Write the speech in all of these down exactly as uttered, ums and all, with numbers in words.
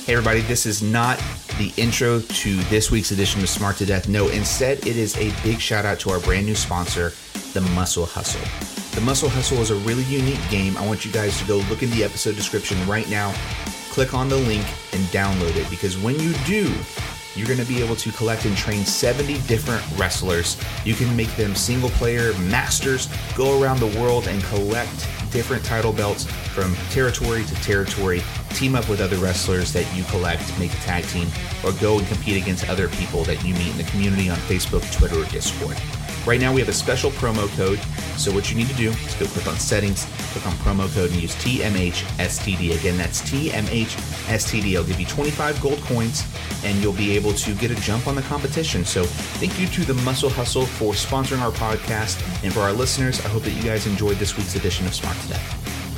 Hey everybody, this is not the intro to this week's edition of Smart to Death. No, instead it is a big shout out to our brand new sponsor, The Muscle Hustle. The Muscle Hustle is a really unique game. I want you guys to go look in the episode description right now, click on the link and download it, because when you do, you're going to be able to collect and train seventy different wrestlers. You can make them single player masters, go around the world and collect different title belts from territory to territory, team up with other wrestlers that you collect, make a tag team, or go and compete against other people that you meet in the community on Facebook, Twitter, or Discord. Right now we have a special promo code, so what you need to do is go click on settings, click on promo code, and use T M H S T D. Again, that's T M H S T D. It'll give you twenty-five gold coins, and you'll be able to get a jump on the competition. So thank you to the Muscle Hustle for sponsoring our podcast, and for our listeners, I hope that you guys enjoyed this week's edition of Smart to Death.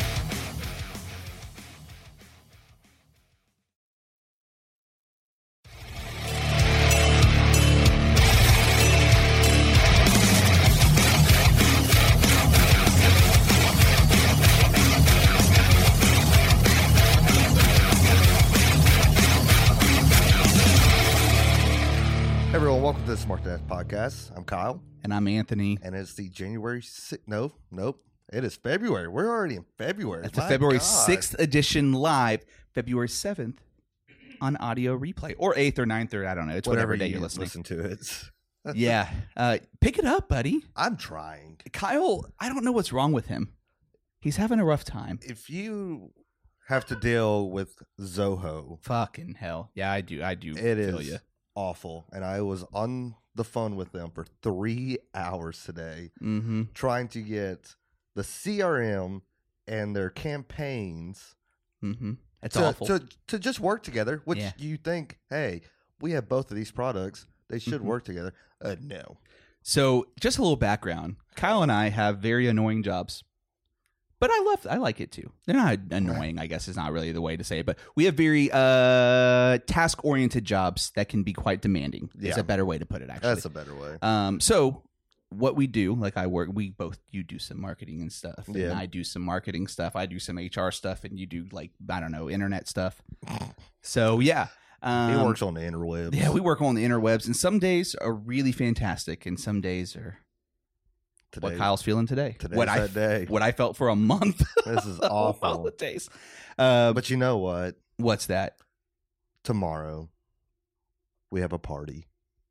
Smart to Death podcast. I'm Kyle. And I'm Anthony. And it's the January sixth. No, nope. It is February. We're already in February. It's a February sixth edition live, February seventh on audio replay. Or eighth or ninth, or I don't know. It's whatever, whatever day you're listening. Listen to it. Yeah. Uh, pick it up, buddy. I'm trying. Kyle, I don't know what's wrong with him. He's having a rough time. If you have to deal with Zoho. Fucking hell. Yeah, I do. I do it feel is you. Awful. And I was on the phone with them for three hours today mm-hmm. trying to get the C R M and their campaigns mm-hmm. It's to, awful. To, to just work together, which yeah. you think, hey, we have both of these products. They should mm-hmm. work together. Uh, no. So just a little background. Kyle and I have very annoying jobs. But I love, I like it too. They're not annoying, I guess is not really the way to say it. But we have very uh, task-oriented jobs that can be quite demanding. Yeah. Is a better way to put it, actually. That's a better way. Um, so what we do, like I work, we both, you do some marketing and stuff. And yeah. I do some marketing stuff. I do some H R stuff. And you do like, I don't know, internet stuff. So yeah. Um, he works on the interwebs. Yeah, we work on the interwebs. And some days are really fantastic. And some days are... Today, what Kyle's feeling today. Today's what that I, day. What I felt for a month. This is awful. Holidays. Uh, but you know what? What's that? Tomorrow, we have a party.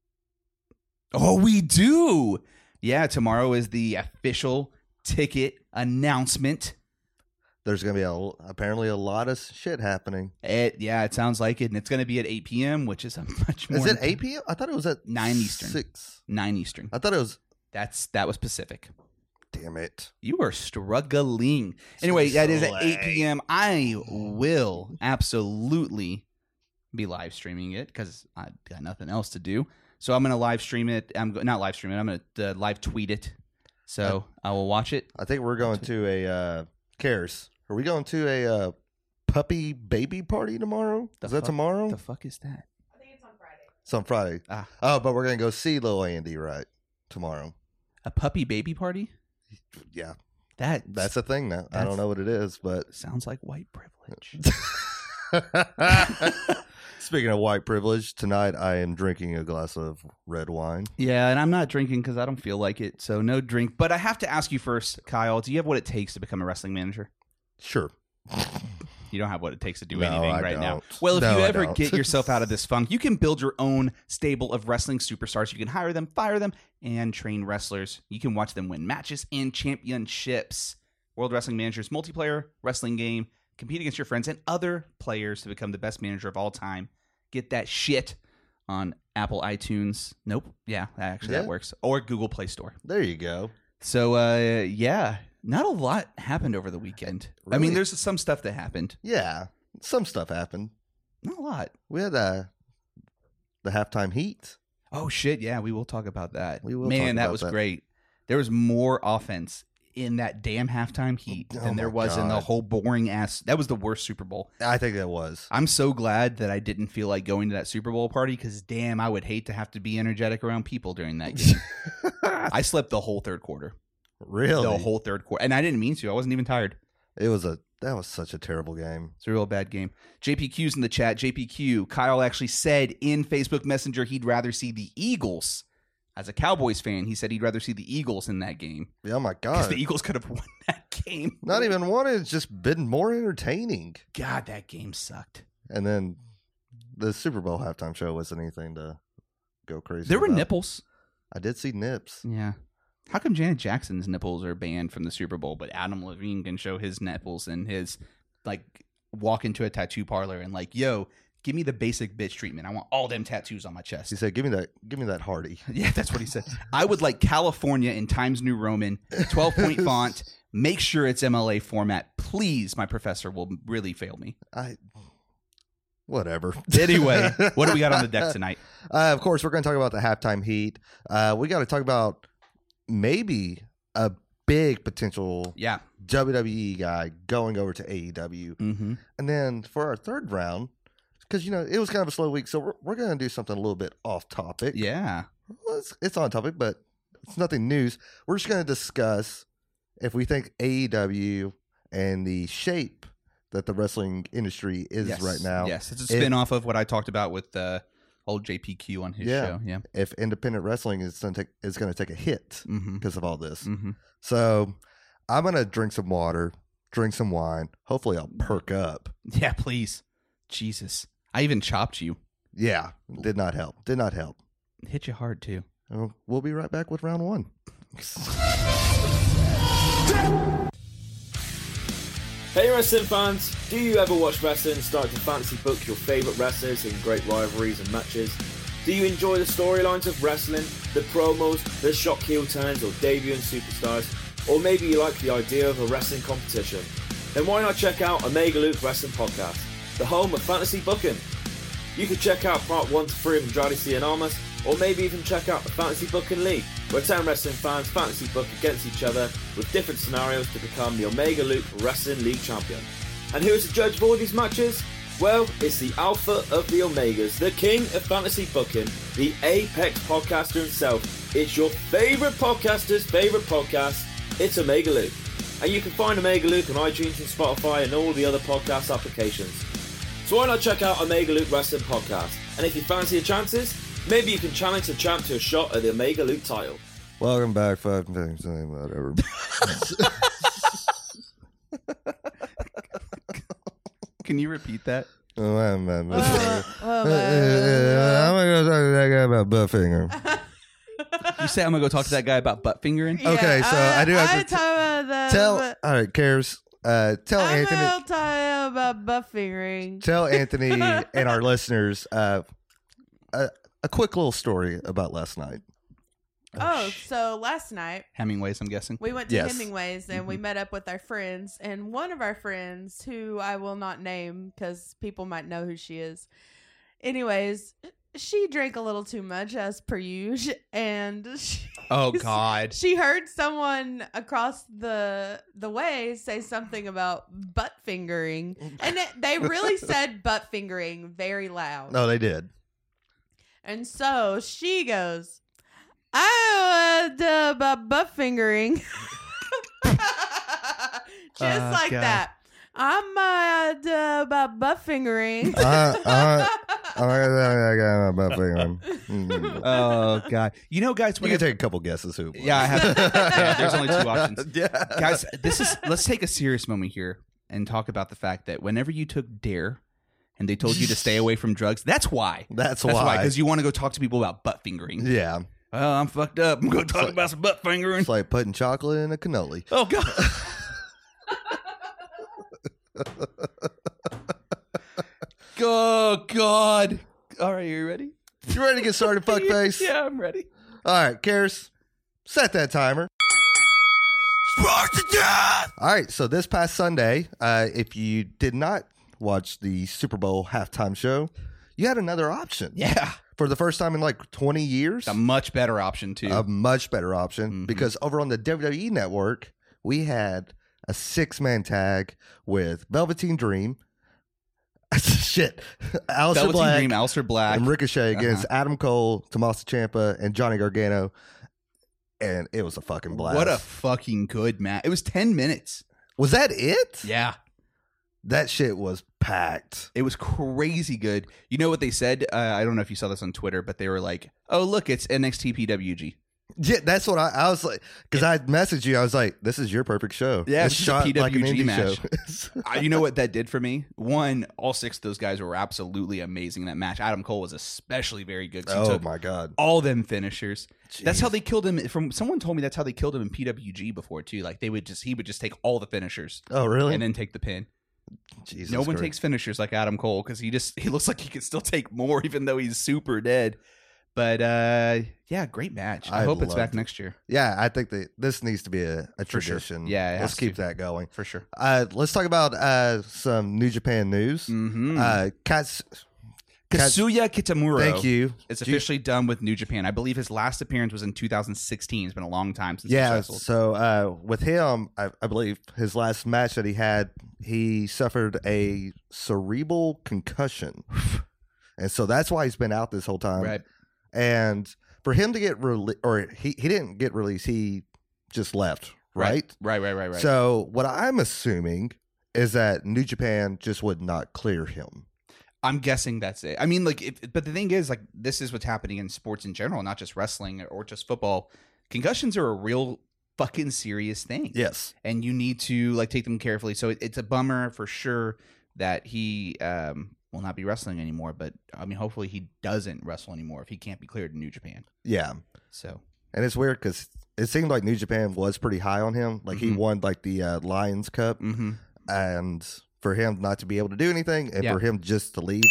Oh, we do. Yeah, tomorrow is the official ticket announcement. There's going to be a, apparently a lot of shit happening. It, yeah, it sounds like it. And it's going to be at eight p.m., which is a much more... Is it eight p.m.? I thought it was at nine Eastern. six. nine Eastern. I thought it was... That's That was Pacific. Damn it. You are struggling. Anyway, that is at eight p.m. I will absolutely be live streaming it because I got nothing else to do. So I'm going to live stream it. I'm not live stream it. I'm going to uh, live tweet it. So I, I will watch it. I think we're going to a... Uh, Cares. Are we going to a uh, puppy baby party tomorrow? The is that fuck, tomorrow? The fuck is that? I think it's on Friday. It's on Friday. Ah. Oh, but we're going to go see Lil Andy, right? Tomorrow. A puppy baby party? Yeah. That That's a thing now. I don't know what it is, but... Sounds like white privilege. Speaking of white privilege, tonight I am drinking a glass of red wine. Yeah, and I'm not drinking because I don't feel like it, so no drink. But I have to ask you first, Kyle, do you have what it takes to become a wrestling manager? Sure. You don't have what it takes to do no, anything I right don't. now. Well, if no, you I ever don't. get yourself out of this funk, you can build your own stable of wrestling superstars. You can hire them, fire them, and train wrestlers. You can watch them win matches and championships. World Wrestling Manager's multiplayer wrestling game. Compete against your friends and other players to become the best manager of all time. Get that shit on Apple iTunes. Nope. Yeah, actually yeah. that works. Or Google Play Store. There you go. So, uh, yeah, not a lot happened over the weekend. Really? I mean, there's some stuff that happened. Yeah, some stuff happened. Not a lot. We had uh, the halftime heat. Oh, shit, yeah, we will talk about that. We will Man, talk that about was that. great. There was more offense in that damn halftime heat Oh than there my was in the God. whole boring ass. That was the worst Super Bowl. I think that was. I'm so glad that I didn't feel like going to that Super Bowl party because, damn, I would hate to have to be energetic around people during that game. I slept the whole third quarter. Really? The whole third quarter. And I didn't mean to. I wasn't even tired. It was a that was such a terrible game. It's a real bad game. J P Q's in the chat. J P Q, Kyle actually said in Facebook Messenger he'd rather see the Eagles. As a Cowboys fan, he said he'd rather see the Eagles in that game. Yeah, oh my Because God. the Eagles could have won that game. Not even one. It's just been more entertaining. God, that game sucked. And then the Super Bowl halftime show wasn't anything to go crazy There were about. nipples. I did see nips. Yeah. How come Janet Jackson's nipples are banned from the Super Bowl, but Adam Levine can show his nipples and his, like, walk into a tattoo parlor and, like, yo, give me the basic bitch treatment. I want all them tattoos on my chest. He said, "Give me that. Give me that Hardy." Yeah, that's what he said. I would like California in Times New Roman, twelve point font. Make sure it's M L A format. Please, my professor will really fail me. I. Whatever. Anyway, what do we got on the deck tonight? Uh, of course, we're going to talk about the halftime heat. Uh, we got to talk about maybe a big potential Yeah. W W E guy going over to A E W. Mm-hmm. And then for our third round, because, you know, it was kind of a slow week, so we're, we're going to do something a little bit off topic. Yeah. Well, it's, it's on topic, but it's nothing news. We're just going to discuss if we think A E W and the shape that the wrestling industry is Yes. right now. Yes. It's a spin off of what I talked about with uh, old J P Q on his Yeah. show. Yeah. If independent wrestling is going to take is going to take a hit Mm-hmm. because of all this. Mm-hmm. So I'm going to drink some water, drink some wine. Hopefully I'll perk up. Yeah, please. Jesus. I even chopped you. Yeah, did not help. Did not help. Hit you hard, too. Uh, We'll be right back with round one. Hey wrestling fans, do you ever watch wrestling and start to fancy book your favourite wrestlers in great rivalries and matches? Do you enjoy the storylines of wrestling, the promos, the shock heel turns or debuting superstars? Or maybe you like the idea of a wrestling competition? Then why not check out Omega Luke Wrestling Podcast, the home of fantasy booking? You could check out part one to three of Andrade Cien Almas, or maybe even check out the Fantasy Booking League, where ten wrestling fans fantasy book against each other with different scenarios to become the Omega Luke Wrestling League champion. And who is the judge of all these matches? Well, it's the Alpha of the Omegas, the king of fantasy booking, the apex podcaster himself. It's your favourite podcaster's favourite podcast. It's Omega Luke. And you can find Omega Luke on iTunes and Spotify and all the other podcast applications. So why not check out Omega Luke Wrestling Podcast? And if you fancy your chances, maybe you can challenge the champ to a shot at the Omega Luke title. Welcome back, five things, whatever. Can you repeat that? Oh, I'm, I'm, Uh, I'm uh, gonna go talk to that guy about butt finger. You say I'm going to go talk to that guy about butt fingering? yeah, Okay, so I do have I to talk about the, Tell, but all right, Cares. Uh, tell I'm Anthony. gonna tell you about butt fingering. Tell Anthony and our listeners uh, a, a quick little story about last night. Oh, so last night Hemingway's, I'm guessing. we went to Yes. Hemingway's and we met up with our friends, and one of our friends, who I will not name because people might know who she is. Anyways, she drank a little too much as per usual, and she, Oh, God. she heard someone across the the way say something about butt fingering, and it, they really said butt fingering very loud. No, they did. And so she goes, I want to about butt fingering. Just Oh, like God. that. I'm uh, about butt fingering. Uh, uh, I'm gonna guy about butt fingering. Mm. Oh, God. You know, guys, You when can take a couple guesses who. it was. Yeah, I have. Yeah, there's only two options. Yeah, Guys, this is let's take a serious moment here and talk about the fact that whenever you took Dare and they told you to stay away from drugs, that's why. That's, That's why, why. because you want to go talk to people about butt fingering. Yeah, Well, I'm fucked up. I'm going to talk like- about some butt fingering. it's like putting chocolate in a cannoli. Oh, God. Oh, God. All right, you ready? You ready to get started, fuckface? Yeah, I'm ready. All right, Karis, set that timer. All right, so this past Sunday, uh, if you did not watch the Super Bowl halftime show, you had another option. Yeah. For the first time in like twenty years, A much better option, too. a much better option Mhm. because over on the W W E network, we had a six-man tag with Velveteen Dream, shit, Aleister Velveteen Black, Dream, Aleister Black. and Ricochet against Uh-huh. Adam Cole, Tommaso Ciampa, and Johnny Gargano, and it was a fucking blast. What a fucking good match. It was ten minutes. Was that it? Yeah. That shit was packed. It was crazy good. You know what they said? Uh, I don't know if you saw this on Twitter, but they were like, "Oh, look, it's N X T P W G." Yeah, that's what I, I was like. Because I messaged you, I was like, "This is your perfect show." Yeah, it's it's just a shot like an P W G indie match. show. Uh, you know what that did for me? One, all six of those guys were absolutely amazing in that match. Adam Cole was especially very good. 'Cause he Oh took my god, all them finishers. That's Jeez. how they killed him. From someone told me that's how they killed him in P W G before too. Like they would just he would just take all the finishers Oh really? and then take the pin. Jesus no one Christ. takes finishers like Adam Cole because he just he looks like he could still take more even though he's super dead. But uh, yeah, great match. I, I hope it's loved back it. next year Yeah, I think that this needs to be a, a For sure. tradition. Yeah, it let's has keep to. that going. for sure. Uh, let's talk about uh, some New Japan news. Mm-hmm. Uh, Kats- Kats- Kazuya Kitamura. thank you. Is Do you- officially done with New Japan. I believe his last appearance was in two thousand sixteen. It's been a long time since Yeah, he wrestled. so uh, with him, I, I believe his last match that he had, he suffered a cerebral concussion, and so that's why he's been out this whole time. Right. And for him to get released, or he, he didn't get released, he just left, right? Right, right, right, right. So what I'm assuming is that New Japan just would not clear him. I'm guessing that's it. I mean, like, if, but the thing is, like, this is what's happening in sports in general, not just wrestling or just football. Concussions are a real fucking serious thing. Yes. And you need to, like, take them carefully. So it, it's a bummer for sure that he um, will not be wrestling anymore. But, I mean, hopefully he doesn't wrestle anymore if he can't be cleared in New Japan. Yeah. So, And it's weird because it seemed like New Japan was pretty high on him. Like he Mhm. won like the uh, Lions Cup, mm-hmm. and for him not to be able to do anything, and Yeah. for him just to leave,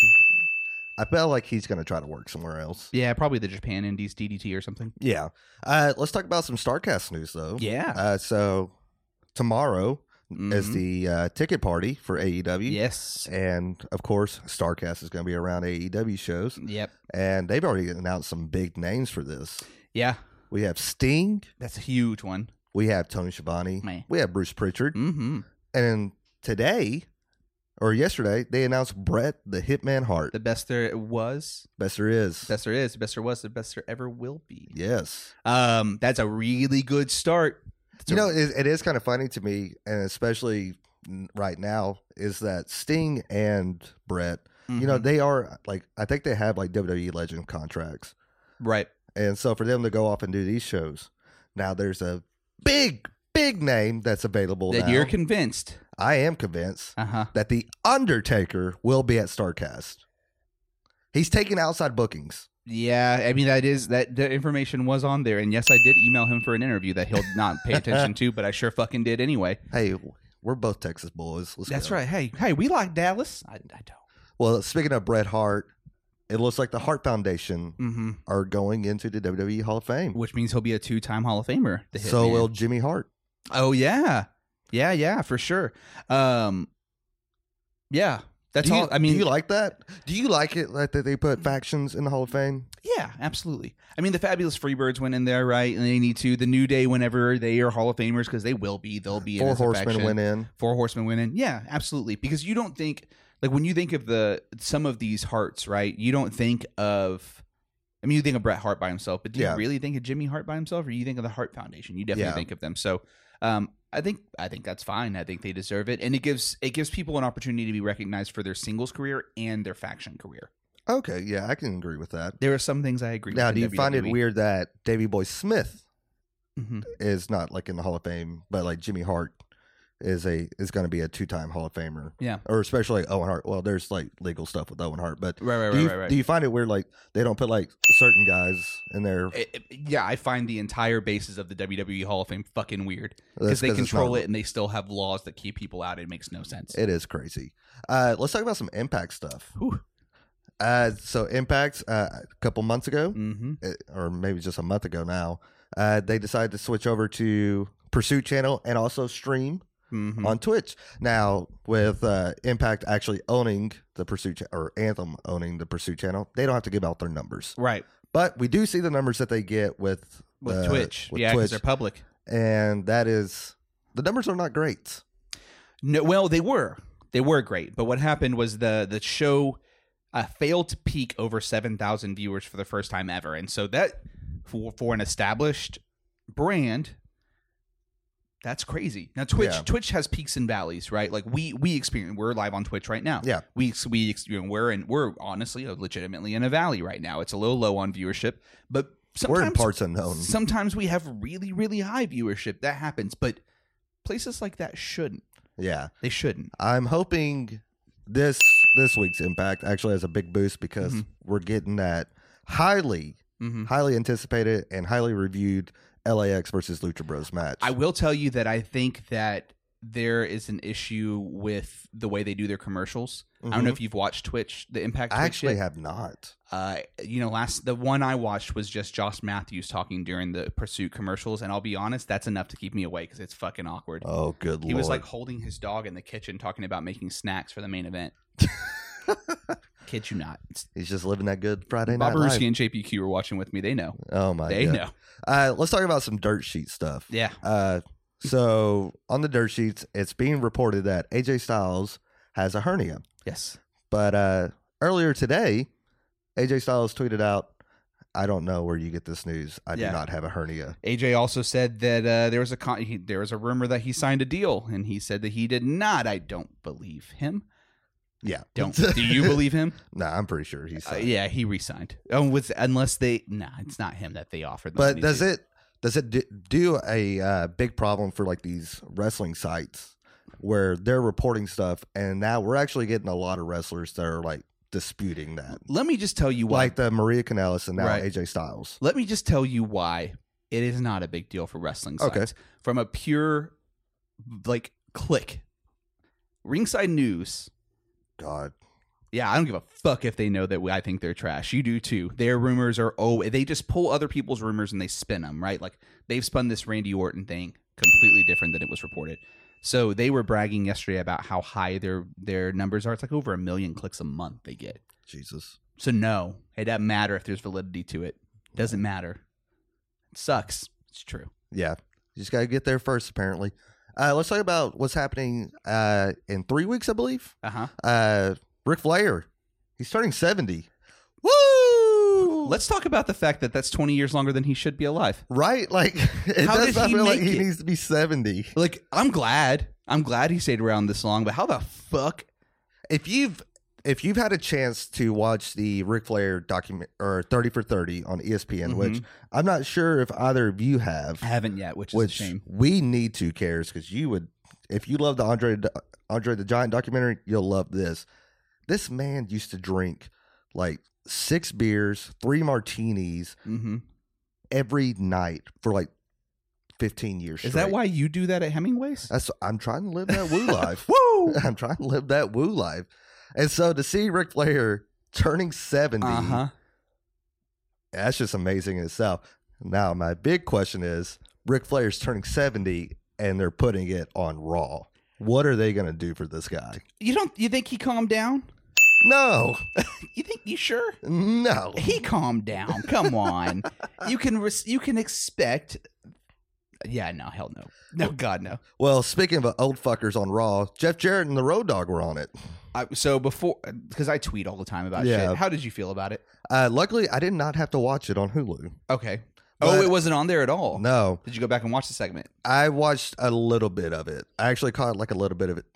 I felt like he's going to try to work somewhere else. Yeah, probably the Japan Indies D D T or something. Yeah. Uh, let's talk about some StarCast news though. Yeah. Uh, so tomorrow is Mhm. the uh, ticket party for A E W. Yes. And of course, StarCast is going to be around A E W shows, Yep. and they've already announced some big names for this. Yeah. We have Sting, That's a huge one. we have Tony Schiavone, Man. we have Bruce Pritchard, Mm-hmm. and today or yesterday they announced Bret the Hitman Hart. The best there was, Best there is. best there is, the best there was, the best there ever will be. Yes. Um, that's a really good start. That's You a- know, it, it is kind of funny to me, and especially n- right now, is that Sting and Bret, you know, Mhm. they are like, I think they have like W W E Legend contracts. right. And so for them to go off and do these shows, now there's a big, big name that's available That now. you're convinced. I am convinced Uh huh. that The Undertaker will be at StarCast. He's taking outside bookings. Yeah, I mean that is that the information was on there, and yes, I did email him for an interview that he'll not pay attention to, but I sure fucking did anyway. Hey, we're both Texas boys. Let's That's go. right. Hey, hey, we like Dallas. I, I don't. Well, speaking of Bret Hart, it looks like the Hart Foundation Mm-hmm. are going into the W W E Hall of Fame. Which means he'll be a two-time Hall of Famer. The So Hitman. will Jimmy Hart. Oh yeah, yeah, yeah, for sure. Um, yeah, that's do you, all. I mean, do you like that? Do you like it like that they put factions in the Hall of Fame? yeah, absolutely. I mean, the Fabulous Freebirds went in there, right? And they need to. The New Day, whenever they are Hall of Famers, because they will be, they'll be. in Four as a Horsemen faction. went in. Four Horsemen went in. Yeah, absolutely. Because you don't think like when you think of the some of these Harts, right? You don't think of. I mean, you think of Bret Hart by himself, but do Yeah. you really think of Jimmy Hart by himself, or you think of the Hart Foundation? You definitely Yeah. think of them. So, um, I think I think that's fine. I think they deserve it, and it gives it gives people an opportunity to be recognized for their singles career and their faction career. Okay, yeah, I can agree with that. There are some things I agree. Now, with do in you find it W W E. weird that Davey Boy Smith Mm-hmm. is not like in the Hall of Fame, but like Jimmy Hart is a is going to be a two time Hall of Famer? Yeah. Or especially Owen Hart. Well, there's like legal stuff with Owen Hart, but Right, right, do right, you, right, right. do you find it weird like they don't put like certain guys in there? It- it- yeah, I find the entire basis of the W W E Hall of Fame fucking weird That's because they 'cause it's control not- it and they still have laws that keep people out. It makes no sense. It is crazy. Uh, let's talk about some Impact stuff. Whew. Uh, so Impact, uh, a couple months ago, Mm-hmm. uh, or maybe just a month ago now, uh, they decided to switch over to Pursuit Channel and also stream Mm-hmm. on Twitch. Now, with uh, Impact actually owning the Pursuit cha- or Anthem owning the Pursuit Channel, they don't have to give out their numbers. Right. But we do see the numbers that they get with With uh, Twitch. with Yeah, because Twitch, they're public. and that is the numbers are not great. No, well, they were. They were great. But what happened was the the show uh, failed to peak over seven thousand viewers for the first time ever. And so that, for, for an established brand, That's crazy. Now Twitch, Yeah. Twitch has peaks and valleys, right? Like we we experience. We're live on Twitch right now. Yeah. we we ex- you know, we're in we're honestly uh, legitimately in a valley right now. It's a little low on viewership, but sometimes, We're in parts unknown. Sometimes we have really really high viewership. That happens, but places like that shouldn't. Yeah. They shouldn't. I'm hoping this this week's Impact actually has a big boost because Mhm. we're getting that highly, Mm-hmm. highly anticipated and highly reviewed L A X versus Lucha Bros match. I will tell you that I think that there is an issue with the way they do their commercials. I don't know Mhm. if you've watched Twitch, the Impact. Twitch I actually yet. have not. Uh, you know, last the one I watched was just Josh Matthews talking during the Pursuit commercials, and I'll be honest, that's enough to keep me awake because it's fucking awkward. Oh, good he lord. was like holding his dog in the kitchen, talking about making snacks for the main event. Kid you not. It's, He's just living that good Friday night Bob life. Ruski and J P Q were watching with me. They know. Oh my they god. know. Uh, let's talk about some dirt sheet stuff. Yeah. Uh, so on the dirt sheets, it's being reported that A J Styles has a hernia. Yes. But uh, earlier today, A J Styles tweeted out, "I don't know where you get this news. I Yeah. do not have a hernia." A J also said that uh, there was a con- he, there was a rumor that he signed a deal, and he said that he did not. I don't believe him. Yeah. Don't. Do you believe him? Nah, I'm pretty sure he's. Uh, yeah, he resigned. Oh, with unless they, nah, it's not him that they offered. The But money does to. it does it d- do a uh, big problem for like these wrestling sites where they're reporting stuff, and now we're actually getting a lot of wrestlers that are like disputing that, Let me just tell you why. like the Maria Kanellis and now Right. A J Styles. Let me just tell you why it is not a big deal for wrestling sites. Okay. From a pure, like, click. Ringside News. God, Yeah, I don't give a fuck if they know that I think they're trash. You do too. Their rumors are, oh, they just pull other people's rumors and they spin them, right? Like, they've spun this Randy Orton thing completely different than it was reported. So they were bragging yesterday about how high their their numbers are. It's like over a million clicks a month they get. Jesus. So no, it doesn't matter if there's validity to it. Doesn't matter. It sucks. It's true. Yeah, you just got to get there first, apparently. Uh, let's talk about what's happening uh, in three weeks, I believe. Uh-huh. Uh, Ric Flair, he's turning seventy. Woo! Let's talk about the fact that that's twenty years longer than he should be alive. Right? Like, it How does did not he feel like make he it? needs to be seventy. Like, I'm glad. I'm glad he stayed around this long, but how the fuck? If you've if you've had a chance to watch the Ric Flair document or thirty for thirty on E S P N, Mhm. which I'm not sure if either of you have, I haven't yet, which is which a shame. we need to, cares, because you would, if you love the Andre Andre the Giant documentary, you'll love this. This man used to drink like six beers, three martinis Mm-hmm. every night for like fifteen years. Is that straight. why you do that at Hemingway's? That's I'm trying to live that woo life. Woo! I'm trying to live that woo life. And so to see Ric Flair turning seventy, Uh-huh. that's just amazing in itself. Now, my big question is Ric Flair's turning seventy and they're putting it on Raw. What are they going to do for this guy? You don't you think he calmed down? No, You think you sure? no. He calmed down. Come on. You can res- you can expect Yeah, no, hell no. No, God, no. Well, speaking of old fuckers on Raw, Jeff Jarrett and the Road Dogg were on it. I, so before, because I tweet all the time about Yeah. shit. How did you feel about it? Uh, luckily, I did not have to watch it on Hulu. Okay. But- oh, it wasn't on there at all. No, Did you go back and watch the segment? I watched a little bit of it. I actually caught like a little bit of it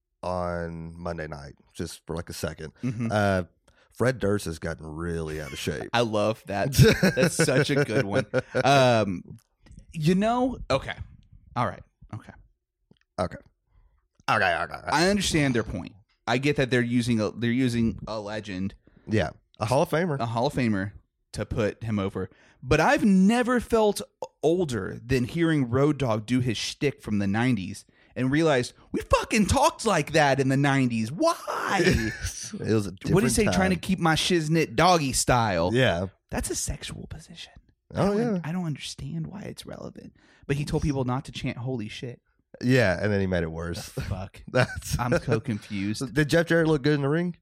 on Monday night, just for like a second. Mm-hmm. Uh, Fred Durst has gotten really out of shape. I love that. That's such a good one. Um, you know, okay, all right, okay. Okay. Okay. Okay. I understand their point. I get that they're using a they're using a legend, Yeah. A Hall of Famer. a Hall of Famer, to put him over. But I've never felt older than hearing Road Dogg do his shtick from the nineties and realized we fucking talked like that in the nineties. Why? It was a What do you say? different Trying to time. keep my shiznit doggy style. Yeah. That's a sexual position. I Oh, don't- yeah. I don't understand why it's relevant. But he told people not to chant holy shit. Yeah. And then he made it worse. Fuck. That's. I'm so confused. Did Jeff Jarrett look good in the ring?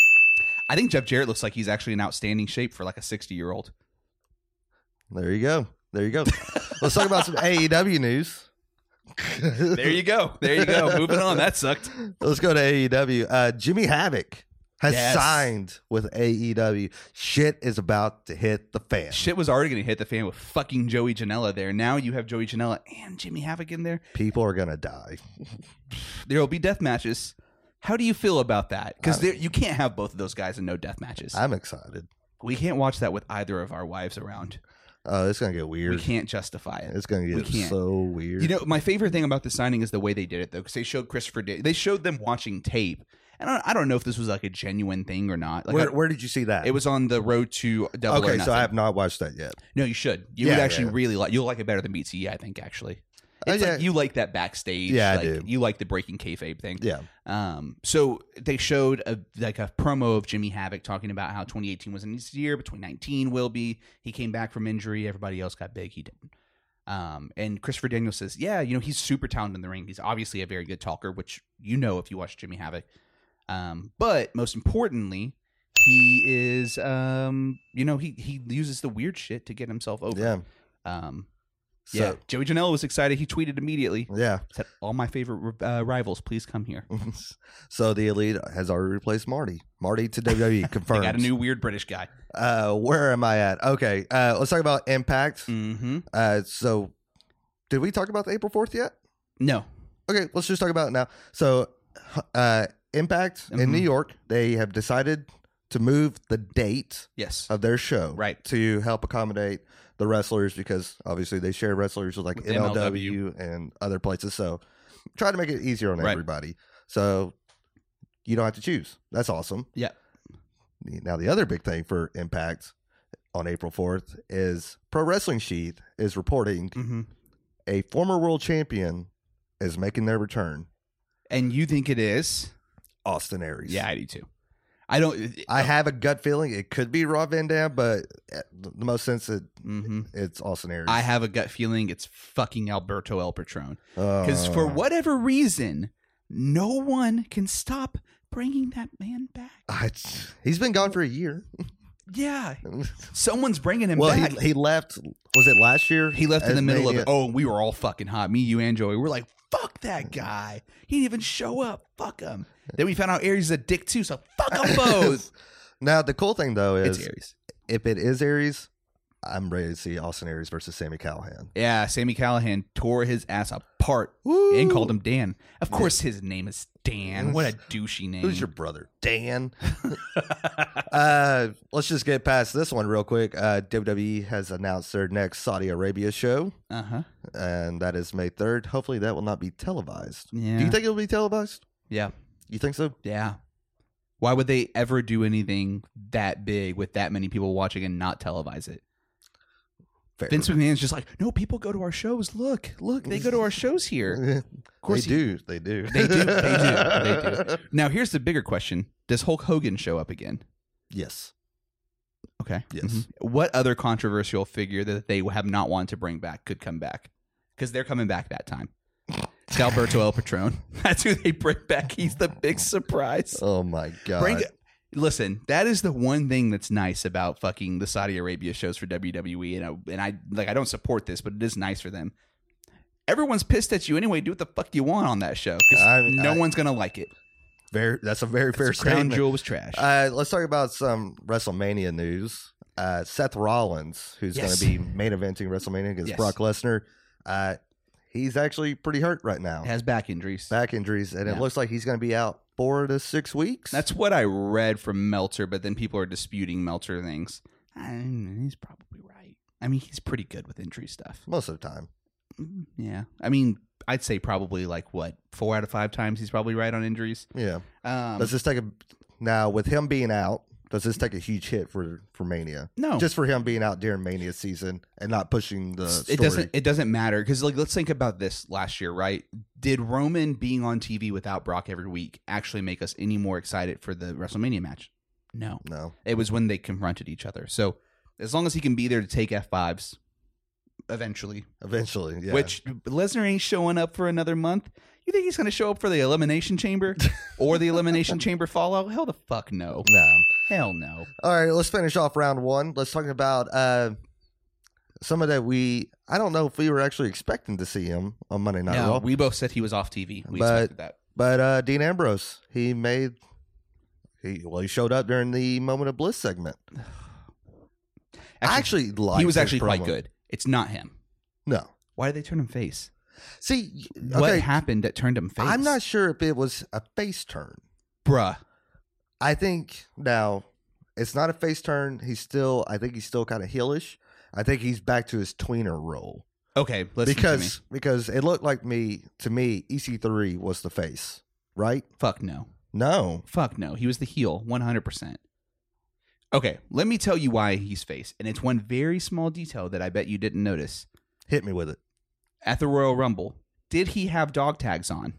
I think Jeff Jarrett looks like he's actually in outstanding shape for like a sixty year old. There you go. There you go. Let's talk about some A E W news. There you go. There you go. Moving on. That sucked. Let's go to A E W. Uh, Jimmy Havoc has Yes. signed with A E W. Shit is about to hit the fan. Shit was already going to hit the fan with fucking Joey Janela there. Now you have Joey Janela and Jimmy Havoc in there. People are gonna die. There will be death matches. How do you feel about that? Because you can't have both of those guys in no death matches. I'm excited. We can't watch that with either of our wives around. Oh, it's gonna get We weird. can't justify it. It's gonna We get can't. so weird. You know, my favorite thing about the signing is the way they did it, though, because they showed Christopher. Da- they showed them watching tape, and I don't, I don't know if this was like a genuine thing or not. Like, where, I- where did you see that? it was on the road to Double or okay, Nothing. so I have not watched that yet. No, you should. You Yeah, would actually yeah. really like. You'll like it better than B T E, I think. Actually, Oh, it's yeah. like you like that backstage. Yeah, I like, do. You like the breaking kayfabe thing. Yeah, Um. So they showed a like a promo of Jimmy Havoc talking about how twenty eighteen was his year, but twenty nineteen will be. He came back from injury. Everybody else got big. He didn't. Um. And Christopher Daniels says, "Yeah, you know, he's super talented in the ring. He's obviously a very good talker, which you know if you watch Jimmy Havoc. Um. But most importantly." He is, um, you know, he, he uses the weird shit to get himself over. yeah, Um, so, yeah. Joey Janela was excited. He tweeted immediately. yeah. Said, "All my favorite uh, rivals, please come here." So the Elite has already replaced Marty. Marty to W W E They confirmed. got a new weird British guy. Uh, where am I at? Okay, uh, let's talk about Impact. Mm-hmm. Uh, so did we talk about the April fourth yet? No. Okay, let's just talk about it now. So, uh, Impact Mhm. in New York, they have decided to move the date Yes. of their show Right. to help accommodate the wrestlers because obviously they share wrestlers with like With M L W, M L W. and other places. So try to make it easier on Right. everybody. So you don't have to choose. That's awesome. Yeah. Now the other big thing for Impact on April fourth is Pro Wrestling Sheath is reporting Mm-hmm. a former world champion is making their return. And you think it is? Austin Aries. Yeah, I do too. I don't. I have a gut feeling it could be Rob Van Dam, but the most sense it, Mm-hmm. it's Austin Aries. I have a gut feeling it's fucking Alberto El Patron. Because Uh, for whatever reason, no one can stop bringing that man back. I, he's been gone for a year. Yeah. Someone's bringing him Well, back. he he left. Was it last year? He left in As the middle Mania? of it. Oh, we were all fucking hot. Me, you, and Joey. We're like, fuck that guy. He didn't even show up. Fuck him. Then we found out Aries is a dick too, so fuck them both. Now the cool thing though is It's Aries. if it is Aries, I'm ready to see Austin Aries versus Sammy Callahan. Yeah, Sammy Callahan tore his ass apart Woo! and called him Dan. Of course, his name is Dan. What a douchey name. Who's your brother, Dan? uh, let's just get past this one real quick. Uh, W W E has announced their next Saudi Arabia show, Uh huh. and that is May third. Hopefully, that will not be televised. Yeah. Do you think it will be televised? Yeah. You think so? Yeah. Why would they ever do anything that big with that many people watching and not televise it? Fair. Vince McMahon's just like, no, people go to our shows. Look, look, they go to our shows here. Of course they he- do. They do. They do. They do. They do. Now, here's the bigger question: does Hulk Hogan show up again? Yes. Okay. Yes. Mhm. What other controversial figure that they have not wanted to bring back could come back? Because they're coming back that time. It's Alberto El Patron. That's who they bring back. He's the big surprise. Oh my god. Bring it. Listen, that is the one thing that's nice about fucking the Saudi Arabia shows for W W E, and I, and I like I don't support this, but it is nice for them. Everyone's pissed at you anyway. Do what the fuck you want on that show because I- no I- one's gonna like it. Very. That's a very fair Crown statement. Jewel was trash. Uh, let's talk about some WrestleMania news. Uh, Seth Rollins, who's Yes. going to be main eventing WrestleMania against Yes. Brock Lesnar, uh, he's actually pretty hurt right now. Has back injuries. Back injuries, and Yeah. it looks like he's going to be out four to six weeks. That's what I read from Meltzer, but then people are disputing Meltzer things. I mean, he's probably right. I mean, he's pretty good with injury stuff. most of the time. Mm, Yeah. I mean, I'd say probably like what, four out of five times he's probably right on injuries. Yeah. Um, Does this take a now with him being out? Does this take a huge hit for for Mania? no. Just for him being out during Mania season and not pushing the story. it doesn't it doesn't matter because like let's think about this last year, right? Did Roman being on T V without Brock every week actually make us any more excited for the WrestleMania match? No. No. It was when they confronted each other. So as long as he can be there to take F fives eventually, Eventually, yeah. which Lesnar ain't showing up for another month. You think he's going to show up for the Elimination Chamber or the Elimination Chamber Fallout? Hell the fuck no. no. Hell no. All right, let's finish off round one. Let's talk about uh, some of that we. I don't know if we were actually expecting to see him on Monday Night No, Raw, we both said he was off T V. We But- expected that. but uh, Dean Ambrose he made He well, he showed up during the Moment of Bliss segment. Actually, I actually liked he was his actually quite promo. good. It's not him. No. Why did they turn him face? See, What okay, happened that turned him face? I'm not sure if it was a face turn. Bruh. I think now it's not a face turn. He's still, I think he's still kind of heelish. I think he's back to his tweener role Okay, listen because to me. because it looked like me to me. E C three was the face, right? Fuck no. No, Fuck no. He was the heel, one hundred percent. Okay, let me tell you why he's face. And it's one very small detail that I bet you didn't notice. hit me with it. At the Royal Rumble, did he have dog tags on?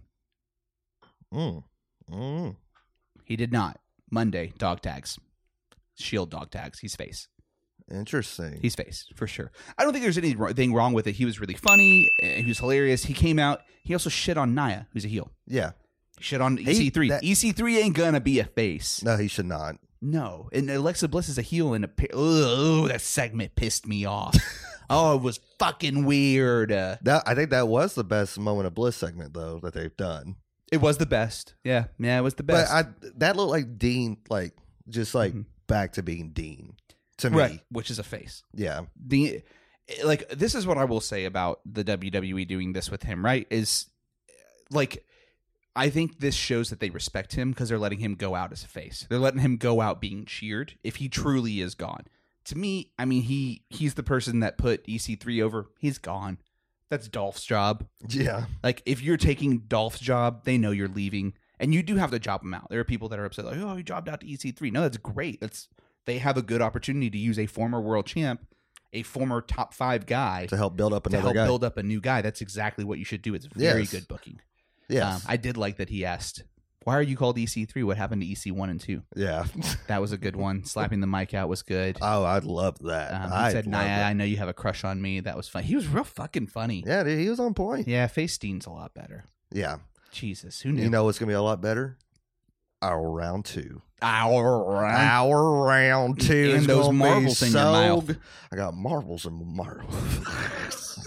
Mm. Mm. He did not. Monday, dog tags. Shield dog tags. He's face. Interesting. He's face, for sure. I don't think there's anything wrong with it. He was really funny. He was hilarious. He came out. He also shit on Nia, who's a heel. yeah. He shit on He- E C three. that- E C three ain't gonna be a face. No, he should not. No. And Alexa Bliss is a heel and a... Oh, that segment pissed me off. Oh, it was fucking weird. Uh, That I think that was the best Moment of Bliss segment though that they've done. it was the best. Yeah. Yeah, it was the best. But I that looked like Dean, like just like Mhm. back to being Dean to me. Right. Which is a face. Yeah. the like this is what I will say about the W W E doing this with him, right? Is like I think this shows that they respect him because they're letting him go out as a face. They're letting him go out being cheered if he truly is gone. To me, I mean he he's the person that put E C three over. He's gone. That's Dolph's job. Yeah. Like if you're taking Dolph's job, they know you're leaving. And you do have to job him out. There are people that are upset like, "Oh, he jobbed out to E C three." No, that's great. That's they have a good opportunity to use a former world champ, a former top five guy To help build up to another help guy. build up a new guy. That's exactly what you should do. It's very Yes. good booking. yes. Um, I did like that he asked, "Why are you called E C three? What happened to E C one and two?" yeah. That was a good one. Slapping the mic out was good. Oh, I'd love that. Um, he I'd said, love "Naya, that. I know you have a crush on me." That was fun. He was real fucking funny. Yeah, dude, he was on point. Yeah, Face Steen's a lot better. Yeah. Jesus, who knew? You know what's gonna be a lot better? Our round two. Our round. Our round two And is those gonna marbles be in your so mouth. g- I got marbles in my mouth.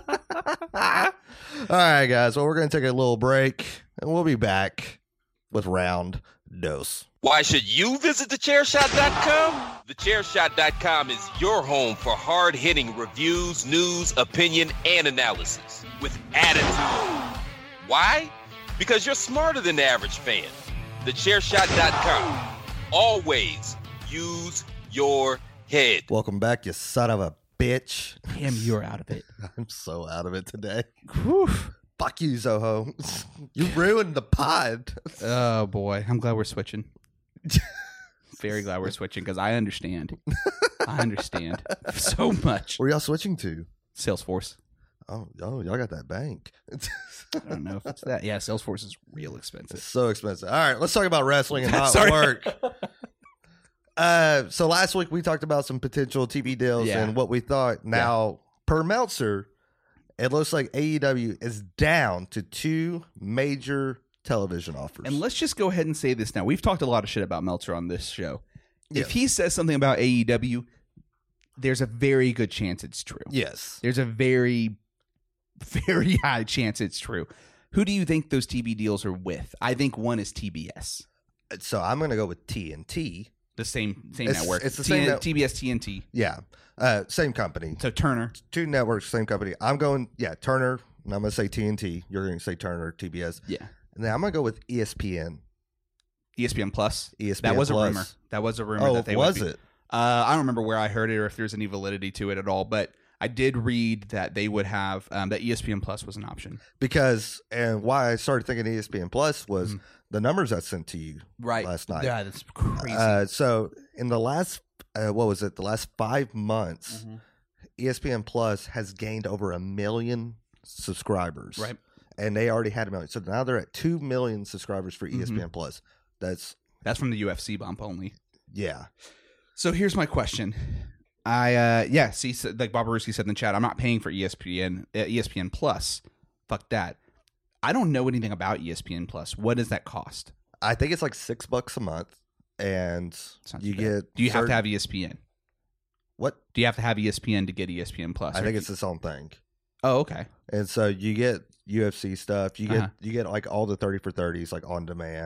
All right, guys. Well, we're gonna take a little break, and we'll be back with round dos. Why should you visit the chair shot dot com? the chair shot dot com is your home for hard-hitting reviews, news, opinion, and analysis with attitude. Why? Because you're smarter than the average fan. the chair shot dot com. Always use your head. Welcome back, you son of a bitch. Damn, you're out of it. I'm so out of it today. Whew. Fuck you, Zoho. You ruined the pod. Oh boy, I'm glad we're switching. Very glad we're switching because I understand. I understand so much. Where y'all switching to? Salesforce. Oh, oh, y'all got that bank. I don't know if it's that. Yeah, Salesforce is real It's expensive. so expensive. All right, let's talk about wrestling and not Sorry. work. Uh, so last week we talked about some potential T V deals Yeah. and what we thought. Now, per Meltzer, it looks like A E W is down to two major television offers. And let's just go ahead and say this now. We've talked a lot of shit about Meltzer on this show. Yeah. If he says something about A E W, there's a very good chance it's true. Yes. There's a very, very high chance it's true. Who do you think those T V deals are with? I think one is T B S. So I'm going to go with T N T. The same same It's- network. it's the T- same net- T B S T N T. Yeah. Uh, same company. So Turner. Two networks, same company. I'm going, yeah, Turner. And I'm going to say T N T. You're going to say Turner, T B S. Yeah. And then I'm going to go with E S P N. E S P N Plus. E S P N That was Plus. a rumor. That was a rumor Oh, that they was would be, it? Uh, I don't remember where I heard it or if there's any validity to it at all, but I did read that they would have um, that E S P N Plus was an option. Because, and why I started thinking E S P N Plus was Mhm. the numbers I sent to you Right. last night. Yeah, that's crazy. Uh, so in the last, uh, what was it? The last five months, Mhm. E S P N Plus has gained over a million subscribers. Right. And they already had a million. So now they're at two million subscribers for E S P N Mhm. Plus. That's, That's from the U F C bump only. yeah. So here's my question. I uh yeah, see so, like Bob Ruski said in the chat, I'm not paying for E S P N uh, E S P N Plus. Fuck that. I don't know anything about E S P N Plus. What does that cost? I think it's like six bucks a month. And Sounds you bad. get. Do you have certain- to have E S P N? What? Do you have to have E S P N to get E S P N Plus? I Or think do it's you- its own thing. Oh, okay. And so you get U F C stuff. You get Uh-huh. you get like all the thirty for thirties like on demand.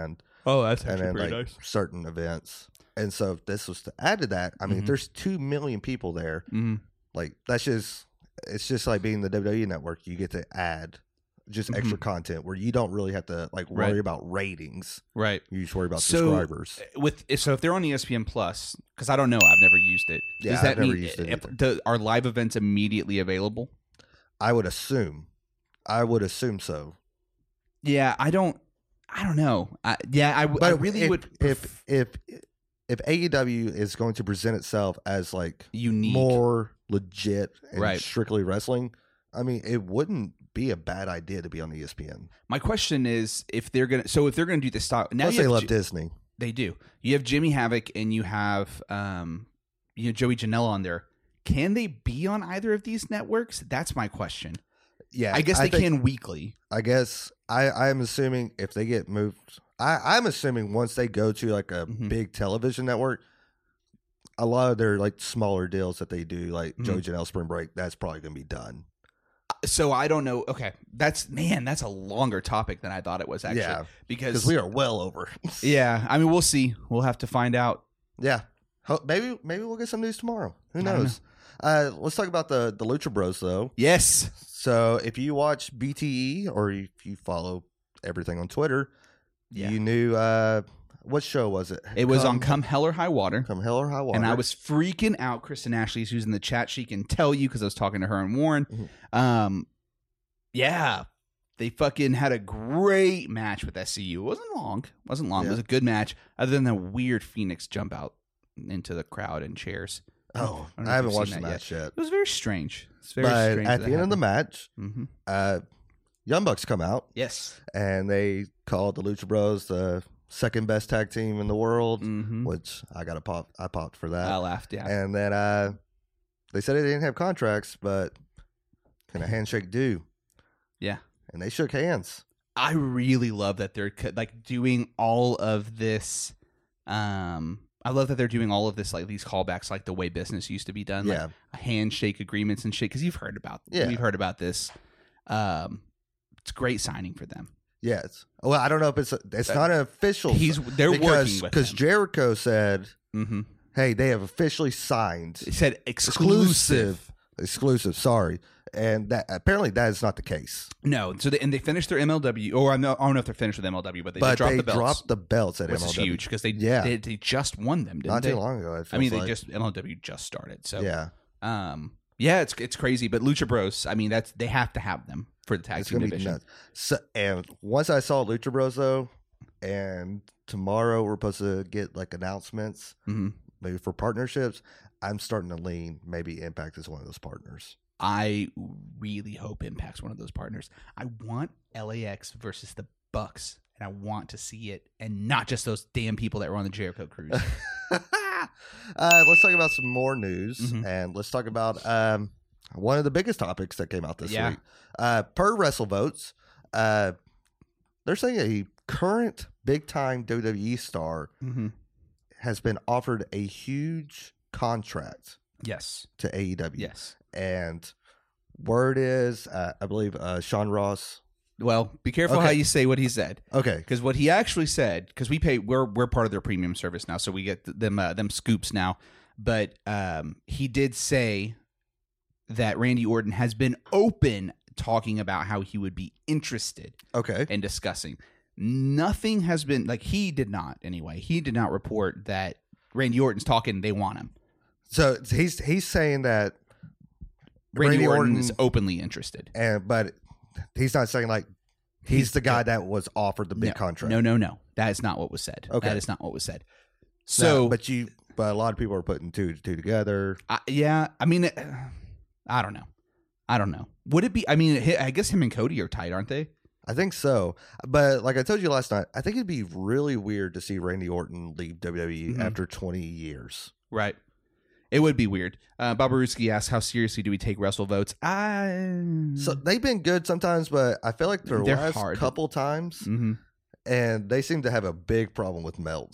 Oh, that's and then like certain events. And so if this was to add to that, I mean, Mhm. if there's two million people there, Mm-hmm. like that's just it's just like being the W W E network. You get to add just Mhm. extra content where you don't really have to like worry Right. about ratings. Right. You just worry about So, subscribers. With so if they're on E S P N Plus, because I don't know, I've never used it. Yeah, does that I've never mean used it if- either. do- are live events immediately available? I would assume. I would assume so. Yeah, I don't. I don't know. I, yeah, I, w- I But really if, would. if if if A E W is going to present itself as like unique. more legit and Right. strictly wrestling, I mean, it wouldn't be a bad idea to be on E S P N. My question is if they're gonna. So if they're gonna do this style now, Plus, you they have love J- Disney. They do. You have Jimmy Havoc and you have um, you know Joey Janela on there. Can they be on either of these networks? That's my question. Yeah, I guess they think- can weekly. I guess I I'm assuming if they get moved, I I'm assuming once they go to like a Mhm. big television network, a lot of their like smaller deals that they do, like Mhm. Joey Janelle Spring Break, that's probably gonna be done. So I don't know. Okay, that's man, that's a longer topic than I thought it was actually. Yeah, because because we are well over. yeah, I mean we'll see. We'll have to find out. Yeah, Ho- maybe maybe we'll get some news tomorrow. Who I don't knows? Uh, let's talk about the the Lucha Bros though. Yes. So if you watch B T E or if you follow everything on Twitter, Yeah. you knew uh, what show was it? It was on Come Hell or High Water. Come Hell or High Water, And I was freaking out. Kristen Ashley's who's in the chat. She can tell you because I was talking to her and Warren. Mhm. Um, yeah, they fucking had a great match with S C U. It wasn't long. It wasn't long. It Yeah. was a good match. Other than the weird Phoenix jump out into the crowd and chairs. Oh, I don't know I, if haven't you've watched seen the that match yet. It was very strange. It's very But strange. at the end of the match, mm-hmm. uh, Young Bucks come out yes, and they called the Lucha Bros the second best tag team in the world, mm-hmm. which I got a pop. I popped for that. I laughed. Yeah, And then uh, they said they didn't have contracts, but can a handshake do? yeah. And they shook hands. I really love that they're co- like doing all of this. Um, I love that they're doing all of this, like these callbacks, like the way business used to be done, Yeah. like handshake agreements and shit. Because you've heard about, Yeah. we've heard about this. Um, it's great signing for them. Yes. Well, I don't know if it's it's Uh, not an official. He's they're because, working with because them. Jericho said, Mm-hmm. "Hey, they have officially signed It said exclusive. exclusive." Sorry, and that apparently that is not the case. No, so they, and they finished their M L W. Or I'm not, I don't know if they're finished with M L W, but they but did drop they the belts, dropped the belts at which M L is W. huge because they, Yeah. they they just won them, didn't Not they? too long ago. It I mean, feels they like. just M L W just started. So yeah, Um, yeah, it's it's crazy, but Lucha Bros. I mean, that's they have to have them for the tag it's team gonna be division. nuts. So, and once I saw Lucha Bros though, and tomorrow we're supposed to get like announcements, hmm maybe for partnerships. I'm starting to lean maybe Impact is one of those partners. I really hope Impact's one of those partners. I want L A X versus the Bucks, and I want to see it, and not just those damn people that were on the Jericho cruise. uh, let's talk about some more news, Mhm. and let's talk about um, one of the biggest topics that came out this Yeah. week. Uh, per WrestleVotes, uh, they're saying a current big-time W W E star mm-hmm. has been offered a huge contract Yes, to A E W. yes. And word is, uh, I believe uh, Sean Ross. Well, be careful Okay. how you say what he said, Okay, because what he actually said, because we pay, we're we're part of their premium service now, so we get th- them uh, them scoops now. But um, he did say that Randy Orton has been open talking about how he would be interested okay, and discussing. Nothing has been like he did not anyway. He did not report that Randy Orton's talking. They want him. so he's he's saying that Randy, Randy Orton, Orton- is openly interested. and but he's not saying like he's, He's- the guy that was offered the big no, contract. No, no, no. That is not what was said. Okay. That is not what was said. So, So, but you, but a lot of people are putting two to two together. I, yeah, I mean, uh, I don't know. I don't know. Would it be? I mean, hi- I guess him and Cody are tight, aren't they? I think so. But like I told you last night, I think it'd be really weird to see Randy Orton leave W W E Mhm. after twenty years. Right. It would be weird. Uh, Babaruski asks, "How seriously do we take Wrestle votes?" I So they've been good sometimes, but I feel like their They're last hard. couple times, Mhm. and they seem to have a big problem with melts.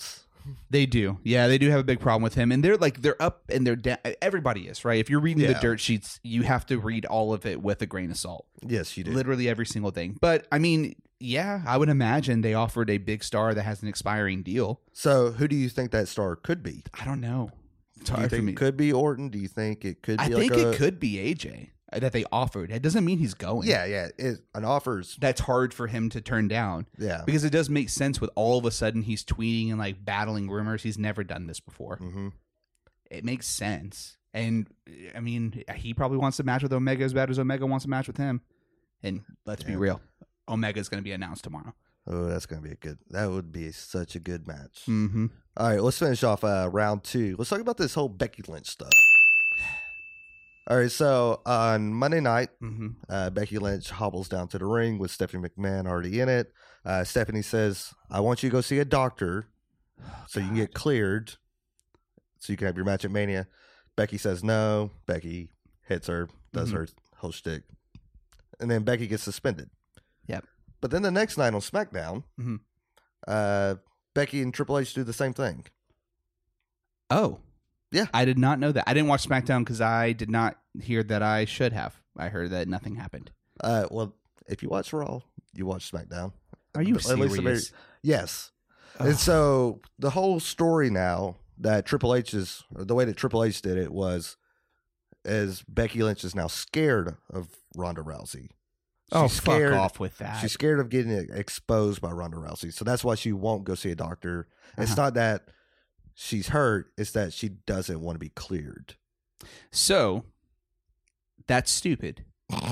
They do. Yeah, they do have a big problem with him. And they're like, they're up and they're down. Everybody is, right? If you're reading the Yeah. dirt sheets, you have to read all of it with a grain of salt. Yes, you do. Literally every single thing. But I mean, yeah, I would imagine they offered a big star that has an expiring deal. So, who do you think that star could be? I don't know. It's Do you hard for think me. it could be Orton? Do you think it could be I like think a, it could be A J that they offered. It doesn't mean he's going. Yeah, yeah. It, an offer's That's hard for him to turn down. yeah. Because it does make sense with all of a sudden he's tweeting and like battling rumors. He's never done this before. hmm It makes sense. And I mean, he probably wants to match with Omega as bad as Omega wants to match with him. And let's be Yeah. real, Omega is going to be announced tomorrow. Oh, that's gonna be a good. That would be such a good match. Mm-hmm. All right, let's finish off uh, round two. Let's talk about this whole Becky Lynch stuff. All right, so on Monday night, Mm-hmm. uh, Becky Lynch hobbles down to the ring with Stephanie McMahon already in it. Uh, Stephanie says, "I want you to go see a doctor so you can get cleared, so you can have your match at Mania." Becky says no. Becky hits her, does Mhm. her whole shtick, and then Becky gets suspended. Yep. But then the next night on SmackDown, Mhm. uh, Becky and Triple H do the same thing. Oh. Yeah. I did not know that. I didn't watch SmackDown because I did not hear that I should have. I heard that nothing happened. Uh, well, if you watch Raw, you watch SmackDown. Are you At least the very- serious? Yes. Ugh. And so the whole story now that Triple H is, or the way that Triple H did it was, is Becky Lynch is now scared of Ronda Rousey. Oh, She's fuck scared- off with that. She's scared of getting exposed by Ronda Rousey. So that's why she won't go see a doctor. It's Uh-huh. not that she's hurt, it's that she doesn't want to be cleared. So, that's stupid.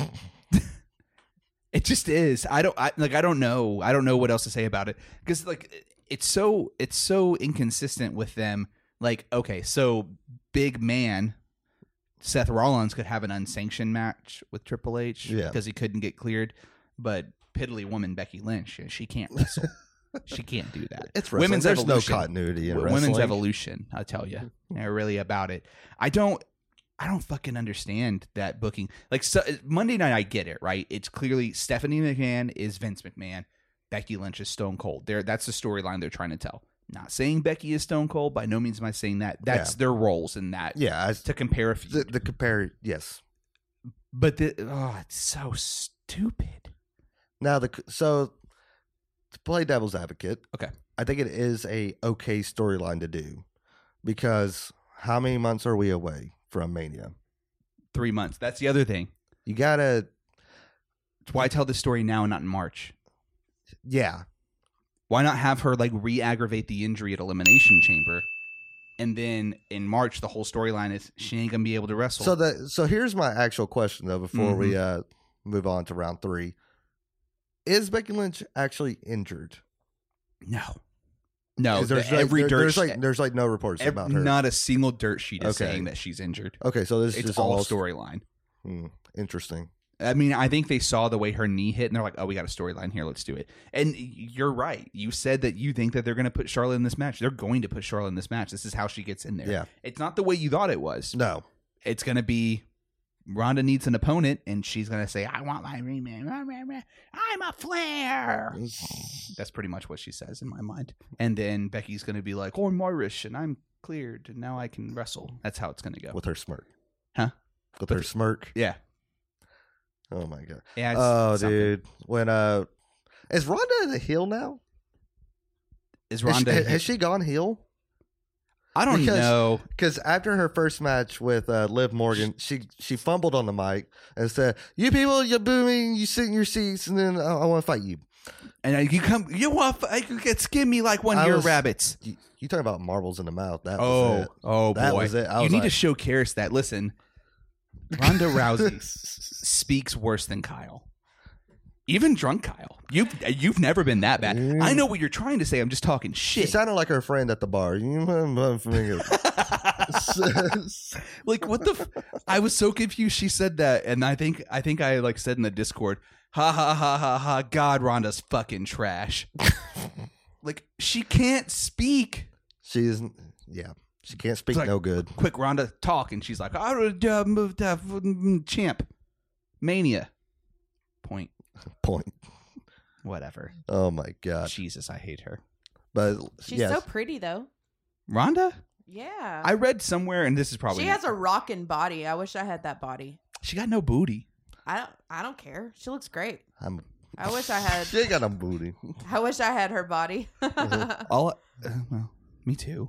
It just is. I don't I, like. I don't know. I don't know what else to say about it because like it's so it's so inconsistent with them. Like, okay, so big man Seth Rollins could have an unsanctioned match with Triple H Yeah. because he couldn't get cleared, but piddly woman Becky Lynch, she can't wrestle. She can't do that. It's wrestling. Women's There's evolution. no continuity in W- wrestling. Women's evolution, I tell you, they're really about it. I don't, I don't fucking understand that booking. Like so, Monday night, I get it, right? It's clearly Stephanie McMahon is Vince McMahon, Becky Lynch is Stone Cold. There, that's the storyline they're trying to tell. Not saying Becky is Stone Cold. By no means am I saying that. That's Yeah. their roles in that. Yeah, I, To compare a the, feud. the compare, yes. But the, oh, it's so stupid. Now the so to play devil's advocate, Okay. I think it is a okay storyline to do because how many months are we away from Mania? Three months. That's the other thing. You gotta, It's why tell this story now and not in March. yeah, Why not have her like re-aggravate the injury at Elimination Chamber, and then in March the whole storyline is she ain't gonna be able to wrestle. So the so here's my actual question though before we uh move on to round three: is Becky Lynch actually injured? no, no. Is there's the- like, every there- dirt, there's she- like there's like no reports ev- about her. not a single dirt sheet is Okay. saying that she's injured. Okay, so this is It's just all all storyline. Hmm, interesting. I mean, I think they saw the way her knee hit, and they're like, "Oh, we got a storyline here. Let's do it." And you're right. You said that you think that they're going to put Charlotte in this match. They're going to put Charlotte in this match. This is how she gets in there. Yeah. It's not the way you thought it was. No, It's going to be Ronda needs an opponent, and she's going to say, "I want my rematch. I'm a Flair." That's pretty much what she says in my mind. And then Becky's going to be like, "Oh, I'm Irish, and I'm cleared, and now I can wrestle." That's how it's going to go. with her smirk, Huh? With With her the- smirk. Yeah. Oh my god. Yeah. it's Oh, something. dude. When uh, is Ronda the heel now? Is Has she- Ronda? has she gone heel? I don't because- know. Because after her first match with uh, Liv Morgan, she she fumbled on the mic and said, "You people, you're booming. You sit in your seats, and then I, I want to fight you." And uh, you come, you want, I could get skin me like one of I your was- rabbits. You, you talking about marbles in the mouth? That was Oh, it. oh That boy! was it. I You was need to like- show Karis that. Listen, Ronda Rousey speaks worse than Kyle. Even drunk Kyle. You've you've never been that bad. I know what you're trying to say. I'm just talking She shit. sounded like her friend at the bar. Like what the? F- I was so confused. She said that, and I think I think I like said in the Discord, "Ha ha ha ha ha! God, Ronda's fucking trash." Like she can't speak. She isn't. Yeah, she can't speak It's like- no good. Quick, Ronda talk, and she's like, "I would uh, move that mm, champ, Mania." Point. Point. Whatever. Oh my god. Jesus, I hate her. But She's yes, so pretty though. Rhonda? Yeah. I read somewhere, and this is probably she not- has a rockin' body. I wish I had that body. She got no booty. I don't. I don't care. She looks great. I'm. I wish I had. She ain't got no booty. I wish I had her body. All. Uh, well, me too.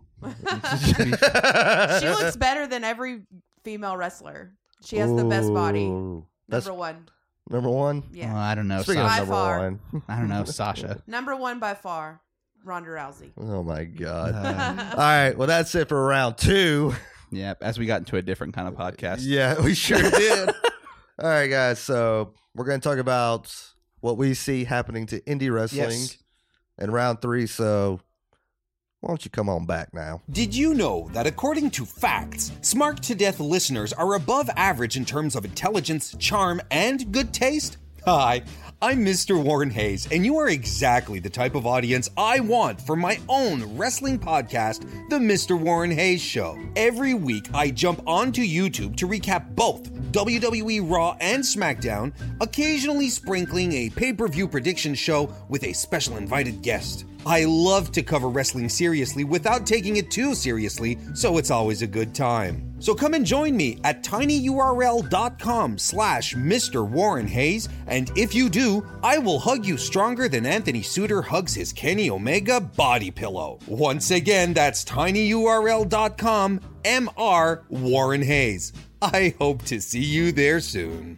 She looks better than every female wrestler. She has the best body. Ooh. That's Number one. number one. Yeah. Well, I don't know. Speaking Sasha. of By number far. one. I don't know, Sasha. Number one by far. Ronda Rousey. Oh my god. Uh, All right. Well, that's it for round two. yeah, as we got into a different kind of podcast. Yeah, we sure did. All right, guys. So we're going to talk about what we see happening to indie wrestling Yes. in round three. So why don't you come on back now? Did you know that according to facts, Smart to Death listeners are above average in terms of intelligence, charm, and good taste? Hi, I'm Mister Warren Hayes, and you are exactly the type of audience I want for my own wrestling podcast, The Mister Warren Hayes Show. Every week, I jump onto YouTube to recap both W W E Raw and SmackDown, occasionally sprinkling a pay-per-view prediction show with a special invited guest. I love to cover wrestling seriously without taking it too seriously, so it's always a good time. So come and join me at tinyurl.com slash Mr. Warren Hayes, and if you do, I will hug you stronger than Anthony Suter hugs his Kenny Omega body pillow. Once again, that's tinyurl.com M R Warren Hayes. I hope to see you there soon.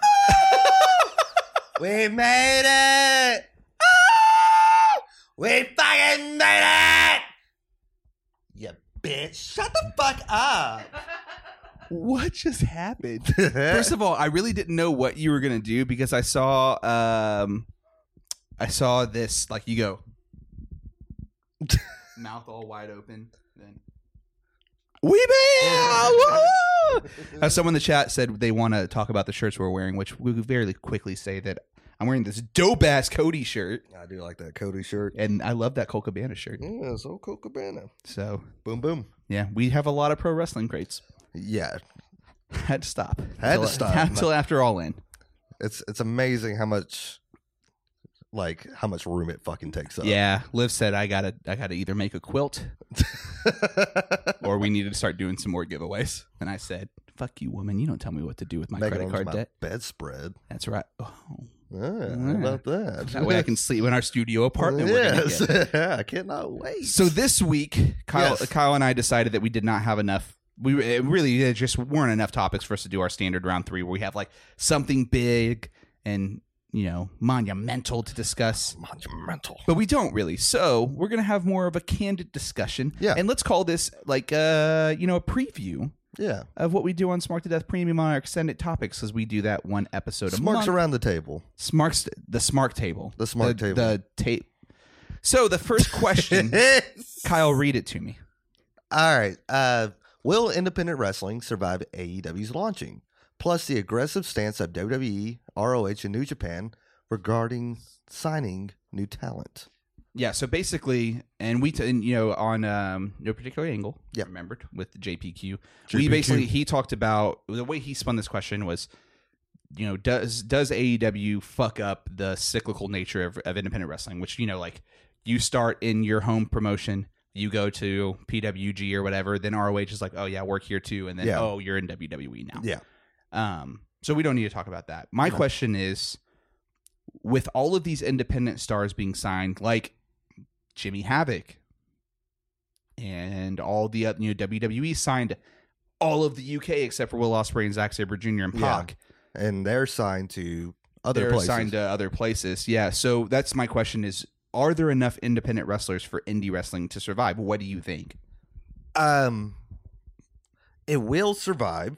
We made it! We fucking made it! You bitch. Shut the fuck up. What just happened? First of all, I really didn't know what you were gonna do because I saw, um, I saw this like you go, mouth all wide open, then we made. As someone in the chat said they want to talk about the shirts we're wearing, which we very quickly say that I'm wearing this dope ass Cody shirt, I do like that Cody shirt. and I love that Colt Cabana shirt. Yeah, so Cool Cabana. So Boom, boom. yeah, we have a lot of pro wrestling crates. Yeah, Had to stop. Had to Until- stop. until after All In. it's it's amazing how much, like, how much room it fucking takes up. Yeah, Liv said I gotta I gotta either make a quilt or we needed to start doing some more giveaways. And I said, "Fuck you, woman! You don't tell me what to do with my Make it credit onto card my debt." bedspread. That's right. Oh, Yeah, how about that? that way I can sleep in our studio apartment. we're gonna Yes, get. yeah, I cannot wait. So this week, Kyle, Yes. Kyle and I decided that we did not have enough. We it really there just weren't enough topics for us to do our standard round three, where we have like something big and you know monumental to discuss. Monumental. But we don't really. So we're gonna have more of a candid discussion. Yeah. And let's call this like uh you know a preview Yeah, of what we do on Smart to Death Premium on our extended topics, because we do that one episode a Smarks month. around the table. Smarks the Smart Table. The Smart the, Table. The tape. So the first question, Kyle, read it to me. All right. Uh, will independent wrestling survive A E W's launching? Plus the aggressive stance of W W E, R O H, and New Japan regarding signing new talent. Yeah, so basically, and we, t- and, you know, on um, no particular angle, Yep. remembered with J P Q, J P Q. we basically he talked about the way he spun this question was, you know, does does A E W fuck up the cyclical nature of, of independent wrestling? Which you know, like you start in your home promotion, you go to P W G or whatever, then R O H is like, oh yeah, work here too, and then Yeah. oh you're in W W E now. Yeah. Um, so we don't need to talk about that. My No. question is, with all of these independent stars being signed, like Jimmy Havoc and all the uh, you know W W E signed all of the U K except for Will Ospreay and Zack Sabre Junior and Yeah. Pac. And they're signed to other They're places. signed to other places. Yeah. So that's my question: is are there enough independent wrestlers for indie wrestling to survive? What do you think? Um, it will survive.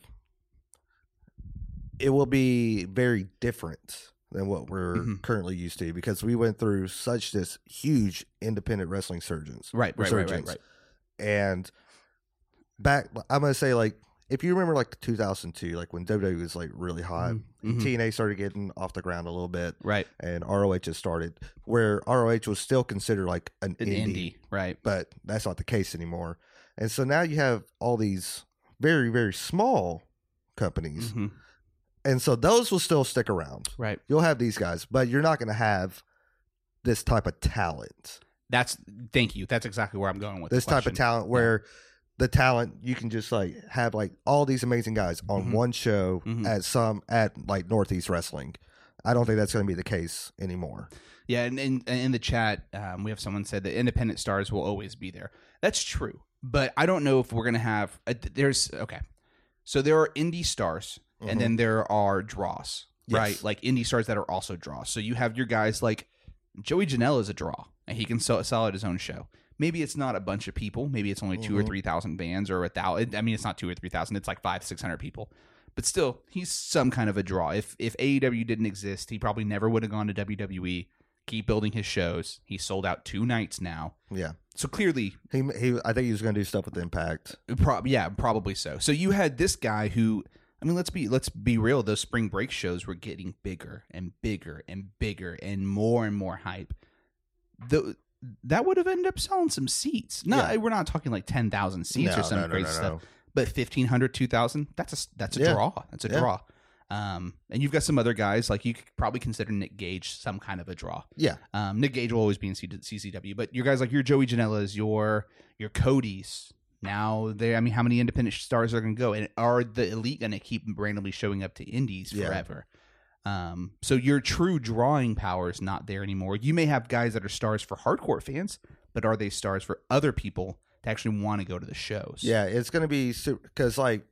It will be very different than what we're Mhm. currently used to because we went through such this huge independent wrestling surgeons. Right. Right. Right. Right. resurgence. Right. And back, I'm gonna say like if you remember like two thousand two, like when W W E was like really hot, Mhm. T N A started getting off the ground a little bit, Right. and R O H just started where R O H was still considered like an, An indie, indie. Right. but that's not the case anymore. And so now you have all these very very small companies, Mhm. and so those will still stick around. Right. You'll have these guys, but you're not going to have this type of talent. That's thank you. That's exactly where I'm going with This the type of question. talent where the talent you can just like have like all these amazing guys on Mhm. one show Mhm. at some at like Northeast Wrestling. I don't think that's going to be the case anymore. Yeah, and in, in the chat, um, we have someone said that independent stars will always be there. That's true, but I don't know if we're gonna have. Uh, there's okay, so there are indie stars, Mhm. and then there are draws, Yes. right? Like indie stars that are also draws. So you have your guys like Joey Janela is a draw, and he can sell, sell at his own show. Maybe it's not a bunch of people. Maybe it's only two or Mhm. three thousand fans, or a thousand. I mean, it's not two or three thousand. It's like five, six hundred people. But still, he's some kind of a draw. If if A E W didn't exist, he probably never would have gone to W W E. Keep building his shows. He sold out two nights now. Yeah, So clearly, he he. I think he was going to do stuff with Impact. pro- yeah, probably so. So you had this guy who, I mean, let's be let's be real. Those spring break shows were getting bigger and bigger and bigger and more and more hype. The that would have ended up selling some seats. No, Yeah. we're not talking like ten thousand seats No, or some no, no, crazy no, stuff. no. But fifteen hundred, two thousand, that's a that's a Yeah. draw. That's a Yeah. draw. Um, and you've got some other guys like you could probably consider Nick Gage some kind of a draw. Yeah, Um, Nick Gage will always be in C- CCW, but your guys like your Joey Janela's, your your Cody's. Now they, I mean, how many independent stars are going to go, and are the elite going to keep randomly showing up to indies Yeah. forever? Um, so your true drawing power is not there anymore. You may have guys that are stars for hardcore fans, but are they stars for other people to actually want to go to the shows? yeah. It's going to be because like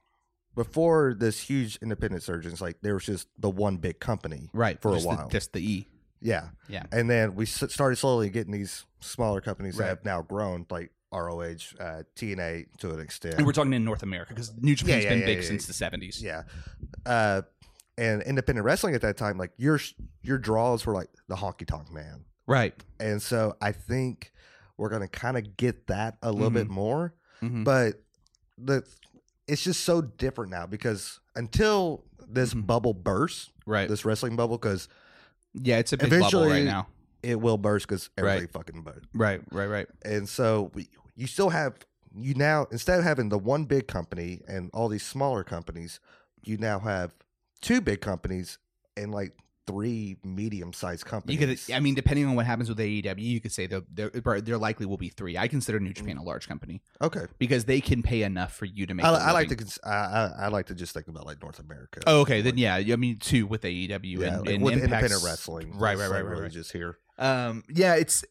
before this huge independent surgeons, like there was just the one big company, right. for a Just the- while. just the E. Yeah, Yeah. and then we s- started slowly getting these smaller companies that Right. have now grown, like R O H, uh, T N A to an extent. And we're talking in North America because New Japan's yeah, been yeah, big yeah, since yeah. the seventies. Yeah. Uh, and independent wrestling at that time, like your your draws were like the honky tonk man. Right. And so I think we're gonna kind of get that a little bit more. Mhm. But the it's just so different now because until this Mhm. bubble bursts, Right. this wrestling bubble, because Yeah, it's a big bubble eventually- right now. it will burst because everybody Right. fucking burst. Right, right, right. And so we, you still have you now instead of having the one big company and all these smaller companies, you now have two big companies and like three medium sized You companies. could, I mean, depending on what happens with A E W, you could say there there there likely will be three. I consider New Japan a large company okay, because they can pay enough for you to make. I, a I like to living. cons- I, I, I like to just think about like North America. Oh, okay, then yeah, I mean, two with A E W yeah, and, like and with Impact's- independent wrestling, Right, it's, right, like, right, right, really right. just here. Um, yeah, it's.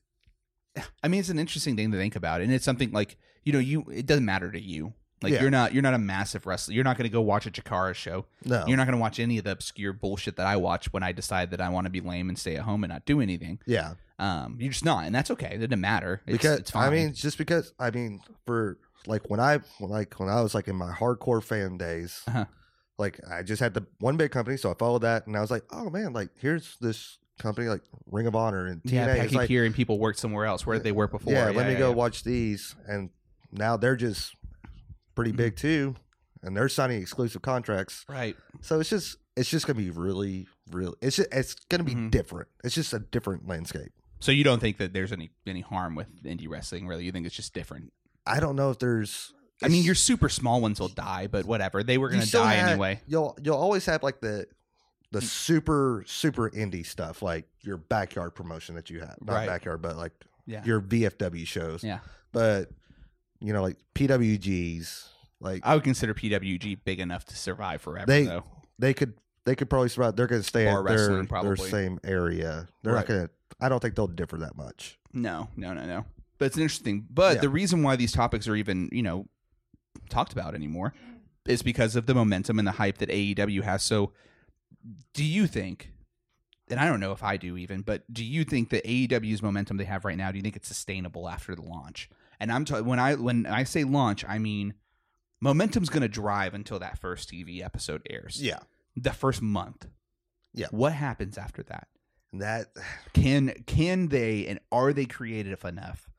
I mean, it's an interesting thing to think about, and it's something like you know, you it doesn't matter to you. Like Yeah. you're not you're not a massive wrestler. You're not going to go watch a Chikara show. No, You're not going to watch any of the obscure bullshit that I watch when I decide that I want to be lame and stay at home and not do anything. yeah, Um, you're just not, and that's okay. It doesn't matter. It's, because it's fine. I mean, just because I mean, for like when I like when I was like in my hardcore fan days, Uh-huh. like I just had the one big company, so I followed that, and I was like, oh man, like here's this company like Ring of Honor and T N A. yeah, It's Pecky like, Pier and people worked somewhere else. Where did they work before? yeah, let me yeah, go yeah. watch these, and now they're just pretty Mm-hmm. big too, and they're signing exclusive contracts. Right. So it's just it's just gonna be really, really it's just, it's gonna be Mhm. different. It's just a different landscape. So you don't think that there's any any harm with indie wrestling? Really, you think it's just different? I don't know if there's. I mean, it's- your super small ones will die, but whatever. They were you going to still die have- anyway. You'll you'll always have like the Mm. the super super indie stuff, like your backyard promotion that you have, not Right. backyard, but like Yeah. your V F W shows. Yeah. But you know, like P W Gs, like I would consider P W G big enough to survive forever, they though. they could they could probably survive. They're going to stay Bar at their, wrestling, their probably. same area. They're Right. not going to. I don't think they'll differ that much. No, no, no, no. But it's interesting. But Yeah. the reason why these topics are even, you know, talked about anymore is because of the momentum and the hype that A E W has. So do you think, and I don't know if I do even, but do you think that A E W's momentum they have right now, do you think it's sustainable after the launch? And I'm ta- when I when I say launch, I mean momentum's going to drive until that first T V episode airs. Yeah, The first month. Yeah. What happens after that? and that Can can they and are they creative enough?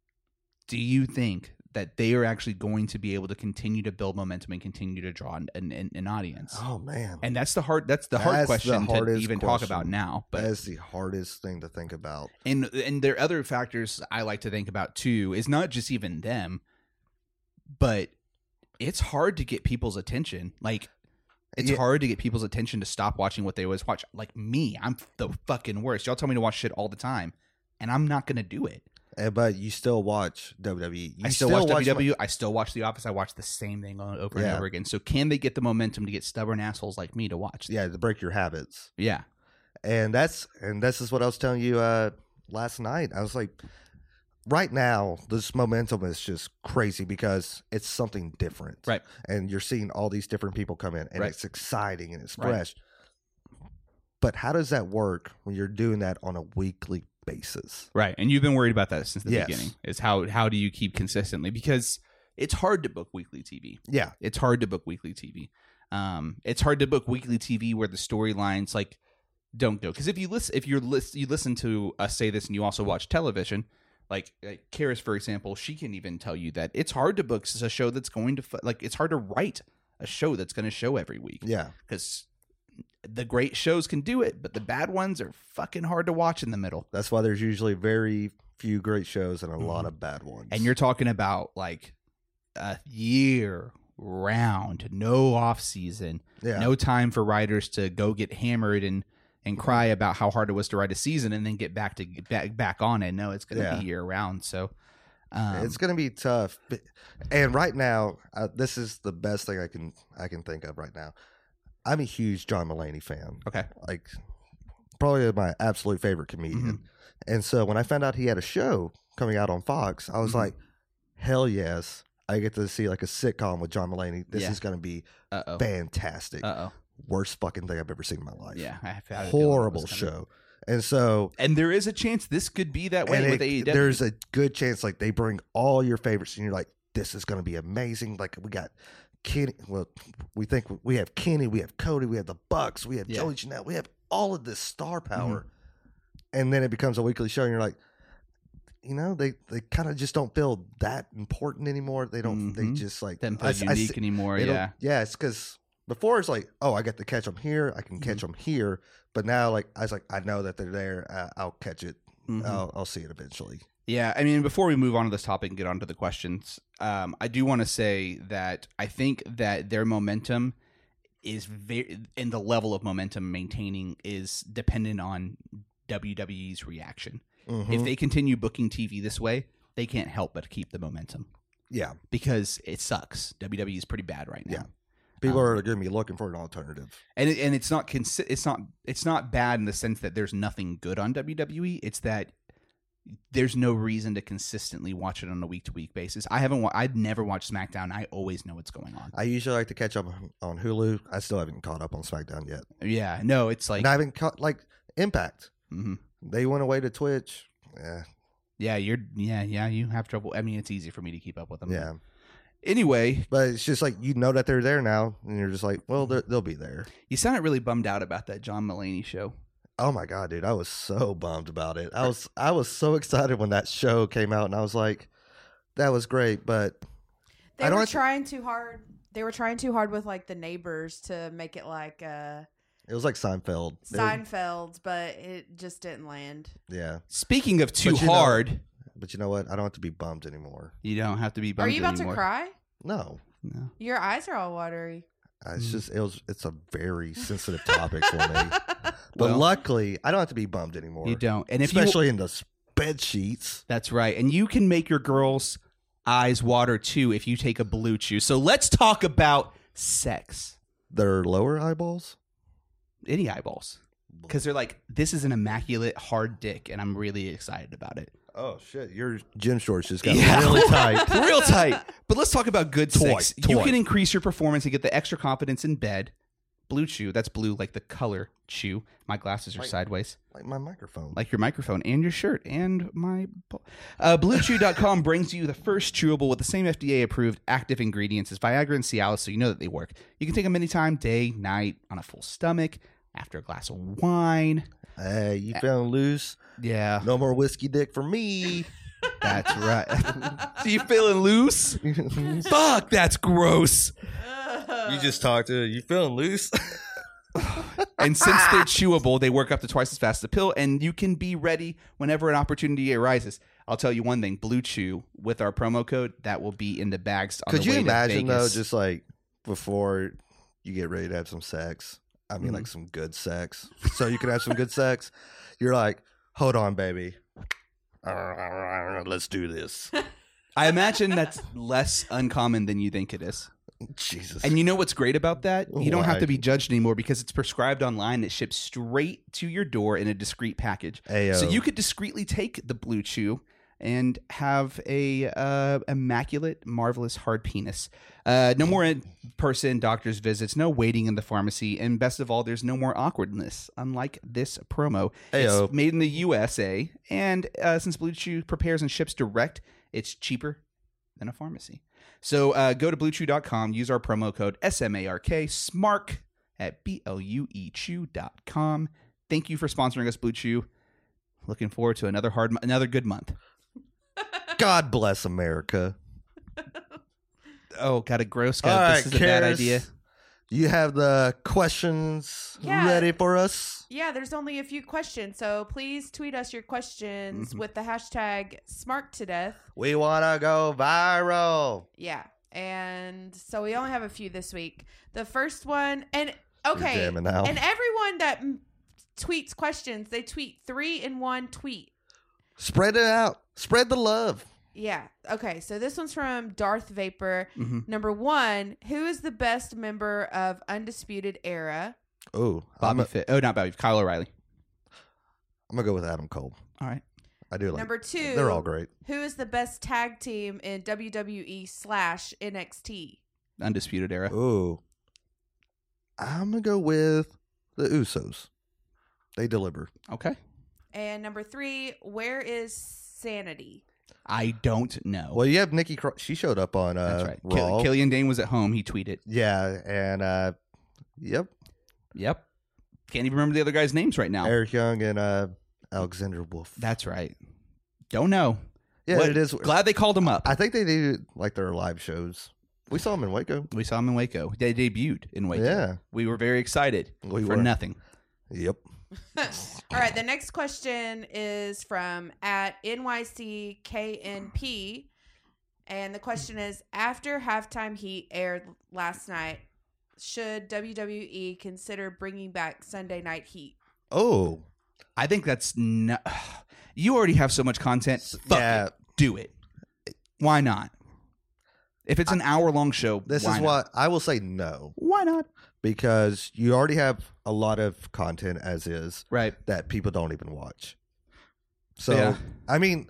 Do you think that they are actually going to be able to continue to build momentum and continue to draw an, an, an audience? oh man, And that's the hard that's the hard That's the question to hardest even talk about question. now. that But is the hardest thing to think about. and and there are other factors I like to think about too. Is not just even them, but it's hard to get people's attention. Like it's Yeah. hard to get people's attention to stop watching what they always watch. Like me, I'm the fucking worst. Y'all tell me to watch shit all the time, and I'm not gonna do it. Uh, but you still watch W W E. You I still, watch W W E. my- I still watch The Office. I watch the same thing on- over and Yeah. over again. So can they get the momentum to get stubborn assholes like me to watch? yeah, to break your habits. Yeah. And that's and this is what I was telling you uh, last night. I was like, right now, this momentum is just crazy because it's something different. Right. And you're seeing all these different people come in, and Right. it's exciting and it's Right. fresh. But how does that work when you're doing that on a weekly basis? Right. And you've been worried about that since the Yes. beginning. Is how how do you keep consistently? Because it's hard to book weekly T V. Yeah. It's hard to book weekly T V. Um, it's hard to book weekly T V where the storylines like don't go. Because if you listen, if you're lis- you listen to us say this, and you also watch television, like, like Karis, for example, she can even tell you that it's hard to book a show that's going to fu- like it's hard to write a show that's going to show every week. Yeah. Because the great shows can do it, but the bad ones are fucking hard to watch in the middle. That's why there's usually very few great shows and a lot of bad ones. And you're talking about like a year round, no off season, yeah. no time for writers to go get hammered and and cry about how hard it was to write a season and then get back to get back back on it. No, it's going to Yeah. be year round. So um, it's going to be tough. But- And right now, uh, this is the best thing I can I can think of right now. I'm a huge John Mulaney fan. okay. Like, probably my absolute favorite comedian. And so when I found out he had a show coming out on Fox, I was Mhm. like, hell yes. I get to see like a sitcom with John Mulaney. This Yeah. is going to be Uh oh. fantastic. Uh oh. Worst fucking thing I've ever seen in my life. Yeah. I have had a feeling it Horrible was gonna- show. And so And there is a chance this could be that way and with it- A E W. there's a good chance like they bring all your favorites and you're like, this is going to be amazing. Like we got Kenny. Well, we think we have Kenny, we have Cody, we have the Bucks, we have Yeah. Joey Janelle, we have all of this star power. Mm-hmm. And then it becomes a weekly show and you're like, you know, they, they kind of just don't feel that important anymore. They don't, they Mhm. just like, Doesn't feel I- I unique see- anymore. they don't- Yeah. Yeah. It's because before it's like, oh, I get to catch them here. I can catch Mm-hmm. them here. But now, like, I was like, I know that they're there. Uh, I'll catch it. Mhm. I'll, I'll see it eventually. Yeah, I mean, before we move on to this topic and get on to the questions, um, I do want to say that I think that their momentum is very, and the level of momentum maintaining is dependent on W W E's reaction. Mhm. If they continue booking T V this way, they can't help but keep the momentum Yeah. because it sucks. W W E is pretty bad right now. Yeah. People Um, are going to be looking for an alternative. and it, and it's not consi- it's not it's not bad in the sense that there's nothing good on W W E. It's that there's no reason to consistently watch it on a week to week basis. I haven't. Wa- I'd never watched SmackDown. I always know what's going on. I usually like to catch up on Hulu. I still haven't caught up on SmackDown yet. Yeah, no, it's like and I haven't caught, like, Impact. mhm. They went away to Twitch. Yeah. yeah, you're yeah yeah you have trouble. I mean, it's easy for me to keep up with them. Yeah. Anyway, But it's just like, you know that they're there now. And you're just like, well, they're- they'll be there. you sounded really bummed out about that John Mulaney show. Oh my God, dude. I was so bummed about it. I was, I was so excited when that show came out. And I was like, that was great. But They I don't were have to- trying too hard. They were trying too hard with like the neighbors to make it like uh, it was like Seinfeld. They were- Seinfeld, but it just didn't land. yeah. Speaking of too But you know- hard, But you know what? I don't have to be bummed anymore. you don't have to be bummed Are you about anymore. to cry? No. No. Your eyes are all watery. It's Mm. just it was it's a very sensitive topic for me. But Well- luckily, I don't have to be bummed anymore. You don't, and if you Especially in the bed sheets. That's right. And you can make your girls' eyes water too if you take a Blue Chew. So let's talk about sex. Their lower eyeballs. Any eyeballs. Because they're like, this is an immaculate hard dick, and I'm really excited about it. Oh shit! Your gym shorts just got Yeah. really tight. Real tight. But let's talk about good Toy, sex. You toy. can increase your performance and get the extra confidence in bed. Blue Chew. That's blue like the color chew. My glasses are Like- sideways. Like my microphone. Like your microphone and your shirt and my uh, blue chew dot com brings you the first chewable with the same F D A approved active ingredients as Viagra and Cialis, so you know that they work. You can take them anytime, day, night, on a full stomach, after a glass of wine. Hey, you feeling loose? Yeah, No more whiskey dick for me. that's right. So you feeling loose? Fuck, that's gross. You just talked to you feeling loose? And since they're chewable, they work up to twice as fast as a pill, and you can be ready whenever an opportunity arises. I'll tell you one thing: Blue Chew with our promo code that will be in the bags. On Could the you way imagine to though, Vegas. just like before you get ready to have some sex? I mean, Mhm. like some good sex. So you can have some good sex. You're like, hold on, baby. let's do this. I imagine that's less uncommon than you think it is. Jesus. And you know what's great about that? You don't have Why? to be judged anymore because it's prescribed online. It ships straight to your door in a discreet package. Ayo. So you could discreetly take the Blue Chew and have a uh, immaculate, marvelous hard penis. Uh, no more in-person doctor's visits, no waiting in the pharmacy, and best of all, there's no more awkwardness, unlike this promo. Ayo. It's made in the U S A, and uh, since Blue Chew prepares and ships direct, it's cheaper than a pharmacy. So uh, go to blue chew dot com, use our promo code S M A R K, SMARK, at B L U E chew dot com. Thank you for sponsoring us, Blue Chew. Looking forward to another hard, another good month. God bless America. Oh, got a gross guy. All This right, is a bad Karis, idea. You have the questions Yeah. ready for us? Yeah, there's only a few questions, so please tweet us your questions Mm-hmm. with the hashtag SmarkToDeath. We want to go viral. Yeah, and so we only have a few this week. The first one, and okay, jamming now. and everyone that m- tweets questions, they tweet three in one tweet. Spread it out. Spread the love. Yeah. Okay. So this one's from Darth Vapor. Mm-hmm. Number one, who is the best member of Undisputed Era? Oh, Bobby I'm Fit. Oh, not Bobby. Kyle O'Reilly. going to go with Adam Cole. All right. I do like Number two, They're all great. Who is the best tag team in W W E slash N X T? Undisputed Era. Oh, I'm going to go with the Usos. They deliver. Okay. And number three, where is Sanity? I don't know. Well, you have Nikki Cross. She showed up on uh, That's right. Raw. Kill- Killian Dane was at home. He tweeted. Yeah, and uh, yep, Yep. Can't even remember the other guys' names right now. Eric Young and uh, Alexander Wolf. That's right. Don't know. Yeah, What- it is. Glad they called him up. I think they do like their live shows. We saw them in Waco. We saw him in Waco. They debuted in Waco. Yeah. We were very excited We for were. nothing. Yep. All right. The next question is from at N Y C K N P. And the question is, after Halftime Heat aired last night, should W W E consider bringing back Sunday Night Heat? Oh, I think that's no. You already have so much content. Fuck yeah. it. Do it. Why not? If it's an hour long show, This why is not? what I will say no, Why not? because you already have a lot of content as is Right. that people don't even watch. So, Yeah. I mean,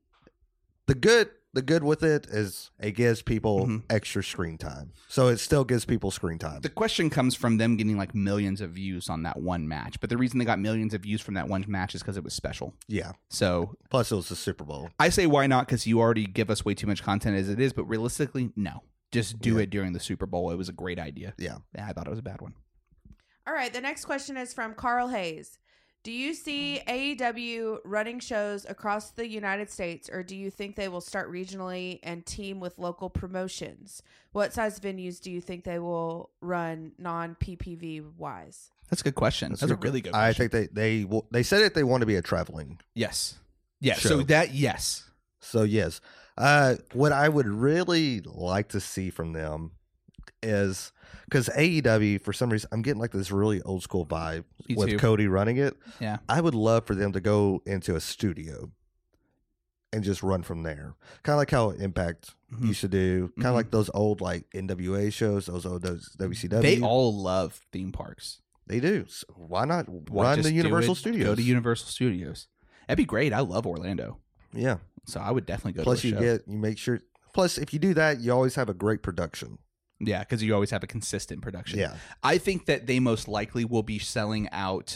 the good the good with it is it gives people Mhm. extra screen time. So it still gives people screen time. The question comes from them getting like millions of views on that one match. But the reason they got millions of views from that one match is because it was special. Yeah. So Plus, it was the Super Bowl. I say why not? Because you already give us way too much content as it is. But realistically, no. Just do Yeah. it during the Super Bowl. It was a great idea. Yeah. Yeah, I thought it was a bad one. All right. The next question is from Carl Hayes. Do you see A E W running shows across the United States, or do you think they will start regionally and team with local promotions? What size venues do you think they will run non-P P V wise? That's a good question. That's, a good- really good I question. think they they will- they said it. They want to be a traveling. Yes. Yeah. Show. So that, yes. So yes, uh, what I would really like to see from them is because A E W for some reason I'm getting like this really old school vibe Me with too. Cody running it. Yeah. I would love for them to go into a studio and just run from there, kind of like how Impact Mhm. used to do, kind of Mhm. like those old like N W A shows, those old those W C W. They all love theme parks. They do. So why not Why run just the do Universal it, Studios? Go to Universal Studios. That'd be great. I love Orlando. yeah. So I would definitely go Plus, to a you show. get you make sure. Plus, if you do that, you always have a great production. Yeah, because you always have a consistent production. Yeah. I think that they most likely will be selling out.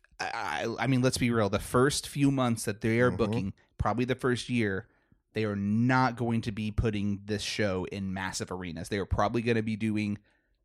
I, I mean, let's be real. The first few months that they are Mhm. booking, probably the first year, they are not going to be putting this show in massive arenas. They are probably going to be doing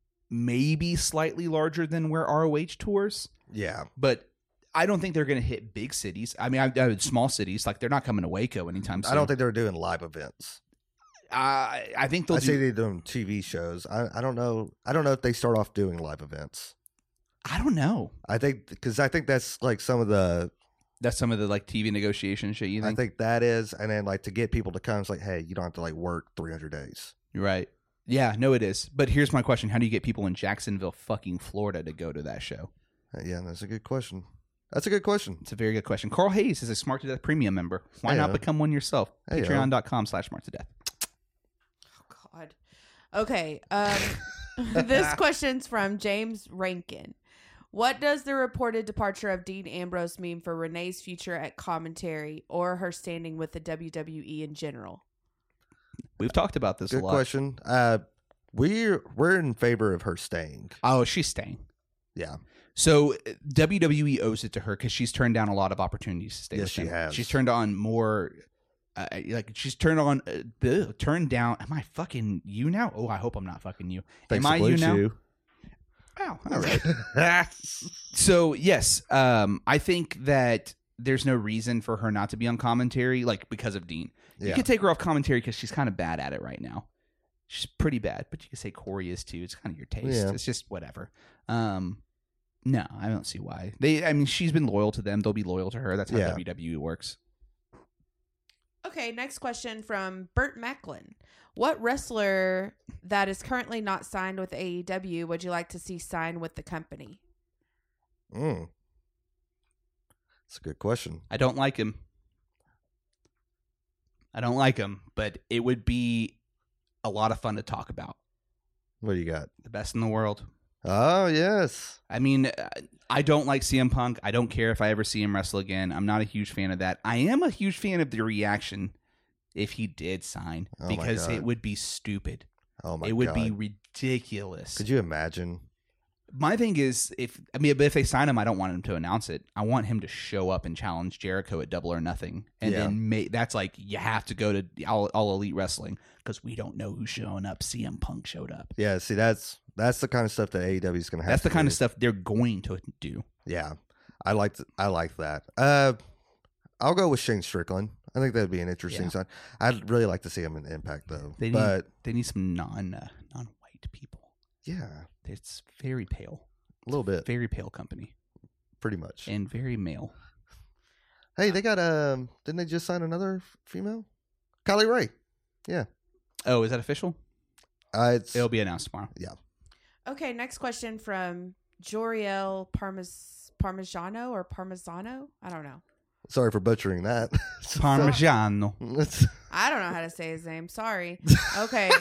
maybe slightly larger than where R O H tours, Yeah. but I don't think they're going to hit big cities. I mean, I, I, small cities, like they're not coming to Waco anytime soon. I don't think they're doing live events. Uh, I think they'll I do. say they're doing T V shows. I, I don't know. I don't know if they start off doing live events. I don't know. I think because I think that's like some of the. That's some of the like T V negotiation shit. You I think? think that is, and then like to get people to come, it's like, hey, you don't have to like work three hundred days. You're right. Yeah, no, it is. But here's my question: how do you get people in Jacksonville, fucking Florida, to go to that show? Uh, yeah, that's a good question. That's a good question. It's a very good question. Carl Hayes is a Smart to Death premium member. Why Hey, not yo. become one yourself? Hey, yo. Patreon.com slash Smart to Death. Oh, God. Okay. Um, this question's from James Rankin. What does the reported departure of Dean Ambrose mean for Renee's future at commentary or her standing with the W W E in general? We've talked about this Good a lot. question. Uh, we're we're in favor of her staying. Oh, she's staying. Yeah. So uh, W W E owes it to her because she's turned down a lot of opportunities to stay. Yes, with she them. has. She's turned on more. Uh, like she's turned on, uh, ugh, turned down. Am I fucking you now? Oh, I hope I'm not fucking you. Thanks Am to I Blue you now? Chew. Wow. All right. So yes, um, I think that there's no reason for her not to be on commentary, like because of Dean. You Yeah. could take her off commentary because she's kind of bad at it right now. She's pretty bad, but you could say Corey is too. It's kind of your taste. Yeah. It's just whatever. Um, no, I don't see why. They, I mean, she's been loyal to them. They'll be loyal to her. That's how Yeah. W W E works. Okay, next question from Burt Macklin. What wrestler that is currently not signed with A E W would you like to see sign with the company? Mm. That's a good question. I don't like him. I don't like him, but it would be a lot of fun to talk about. What do you got? The best in the world. Oh, yes. I mean, uh, I don't like C M Punk. I don't care if I ever see him wrestle again. I'm not a huge fan of that. I am a huge fan of the reaction if he did sign Oh my because God. it would be stupid. Oh, my it would God. be ridiculous. Could you imagine? My thing is, if I mean, but if they sign him, I don't want him to announce it. I want him to show up and challenge Jericho at Double or Nothing, and Yeah. then ma- that's like you have to go to all, all Elite Wrestling because we don't know who's showing up. C M Punk showed up. Yeah, see, that's that's the kind of stuff that A E W is going to have That's the to kind do. of stuff they're going to do. Yeah, I like th- I like that. Uh, I'll go with Shane Strickland. I think that'd be an interesting Yeah. sign. I'd really like to see him in Impact though. They need but they need some non uh, non white people. yeah, It's very pale, a little bit, very pale company, pretty much. and very male. Hey, they got um, didn't they just sign another f- female? Kylie Ray. Yeah, Oh, is that official? uh, it's It'll be announced tomorrow. yeah. Okay, next question from Joriel Parmes- Parmigiano or Parmesano? I don't know. Sorry for butchering that. Parmigiano. It's- I don't know how to say his name. Sorry. Okay.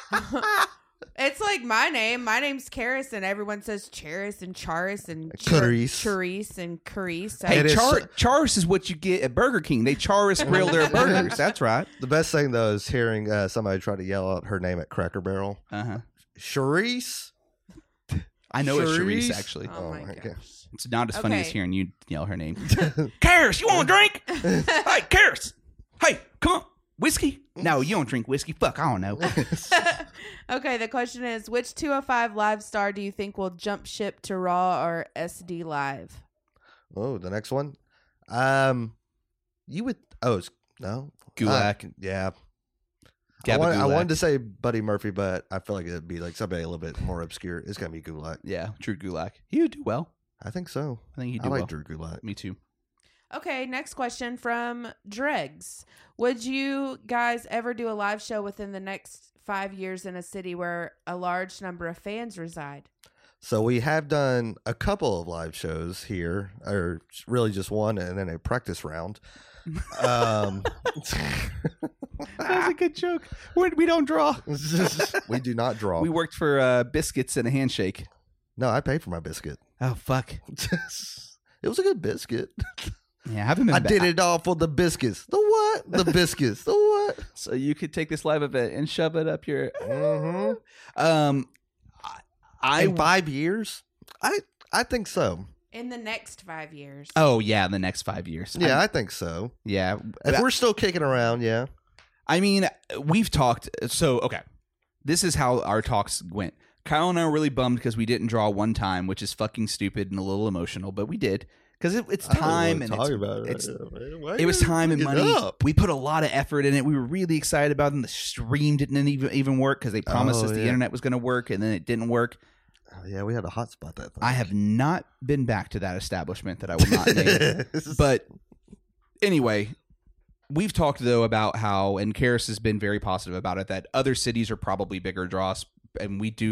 It's like my name. My name's Karis, and everyone says Charis and Charis and Char- Carice. Charisse and Carice. Hey, It is char- so- Charis is what you get at Burger King. They Charis grill their burgers. That's right. the best thing though is hearing uh, somebody try to yell out her name at Cracker Barrel. Uh huh. Charisse. I know it's Charisse? Charisse actually. Oh, Oh my my gosh. God. It's not as funny as Okay. hearing you yell her name. Karis, you want a drink? Hey, Karis. Hey, come on. Whiskey? No, you don't drink whiskey. Fuck, I don't know. Okay, the question is, which two oh five Live star do you think will jump ship to Raw or S D Live? Oh, the next one. Um, you would. Oh, it's, no. Gulak. Uh, yeah. I, Gabba want, I Gulak. wanted to say Buddy Murphy, but I feel like it'd be like somebody a little bit more obscure. It's gonna be Gulak. Yeah, Drew Gulak. He would do well. I think so. I think he'd I do like well. Drew Gulak. Me too. Okay, next question from Dregs. Would you guys ever do a live show within the next five years in a city where a large number of fans reside? So we have done a couple of live shows here, or really just one, and then a practice round. Um, That was a good joke. We're, we don't draw. we do not draw. We worked for uh, biscuits and a handshake. no, I paid for my biscuit. Oh, fuck. It was a good biscuit. Yeah, I haven't been I back. did it all for the biscuits. The what? The biscuits. The what? So you could take this live event and shove it up your. Mm-hmm. Um, I. I In five years, I I think so. In the next five years. oh yeah, the next five years. Yeah, I'm- I think so. yeah. If we're still kicking around, yeah. I mean, we've talked. So, okay. This is how our talks went. Kyle and I were really bummed because we didn't draw one time, which is fucking stupid and a little emotional, but we did. Because it, it's time and it's, it's, it was time and money. We put a lot of effort in it. We were really excited about it. And the stream didn't even, even work because they promised Oh, us the yeah. internet was going to work, and then it didn't work. Oh, yeah, we had a hot spot that thing. I have not been back to that establishment that I will not name. But anyway, we've talked though about how, and Karis has been very positive about it, that other cities are probably bigger draws, and we do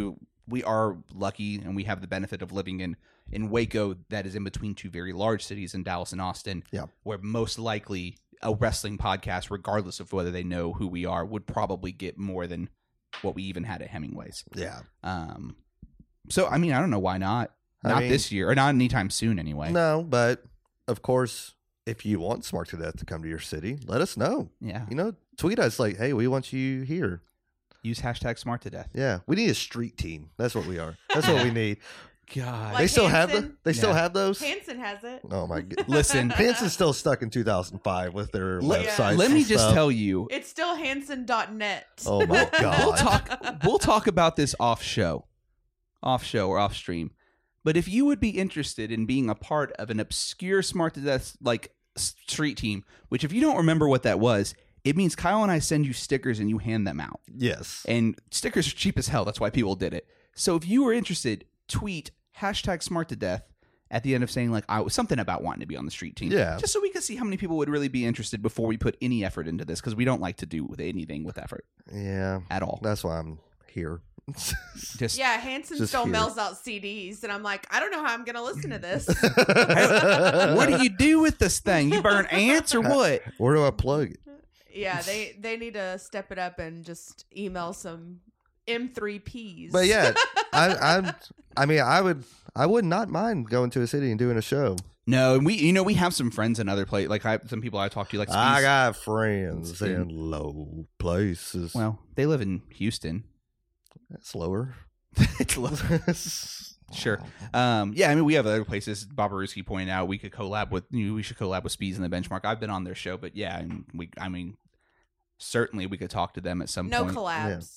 we are lucky and we have the benefit of living in in Waco, that is in between two very large cities in Dallas and Austin. Yeah. Where most likely a wrestling podcast, regardless of whether they know who we are, would probably get more than what we even had at Hemingway's. Yeah. Um. So I mean, I don't know why not. I Not mean- this year, or not anytime soon, anyway. No, but of course, if you want Smart to Death to come to your city, let us know. Yeah. You know, tweet us like, hey, we want you here. Use hashtag smart to death. Yeah. We need a street team. That's what we are. That's what we need. God. Like they still have Hanson? them? They still Yeah. have those? Hanson has it. Oh, my God. Listen, Hanson's still stuck in two thousand five with their let, websites. let me and just stuff. tell you, It's still Hanson dot net. Oh, my God. we'll talk. We'll talk about this off show, off show or off stream. But if you would be interested in being a part of an obscure Smart to Death like street team, which if you don't remember what that was, it means Kyle and I send you stickers and you hand them out. Yes. And stickers are cheap as hell. That's why people did it. So if you were interested, tweet hashtag Smart to Death at the end of saying like I was something about wanting to be on the street team. Yeah. Just so we could see how many people would really be interested before we put any effort into this, because we don't like to do with anything with effort Yeah. at all. That's why I'm here. Just Yeah, Hanson Just still here. mails out C Ds, and I'm like, I don't know how I'm going to listen to this. what do you do with this thing? You burn ants or what? Where do I plug it? Yeah, they they need to step it up and just email some M three Ps. But yeah, I, I'm. I mean, I would. I would not mind going to a city and doing a show. No, and we you know we have some friends in other places. Like I, some people I talk to, like I Spees- got friends Speed. in low places. well, they live in Houston. That's lower. It's low. Sure. Um, yeah, I mean, we have other places. Bob Aruski pointed out we could collab with. You know, we should collab with Speeds and the Benchmark. I've been on their show, but yeah, and we. I mean, certainly we could talk to them at some no point. collabs.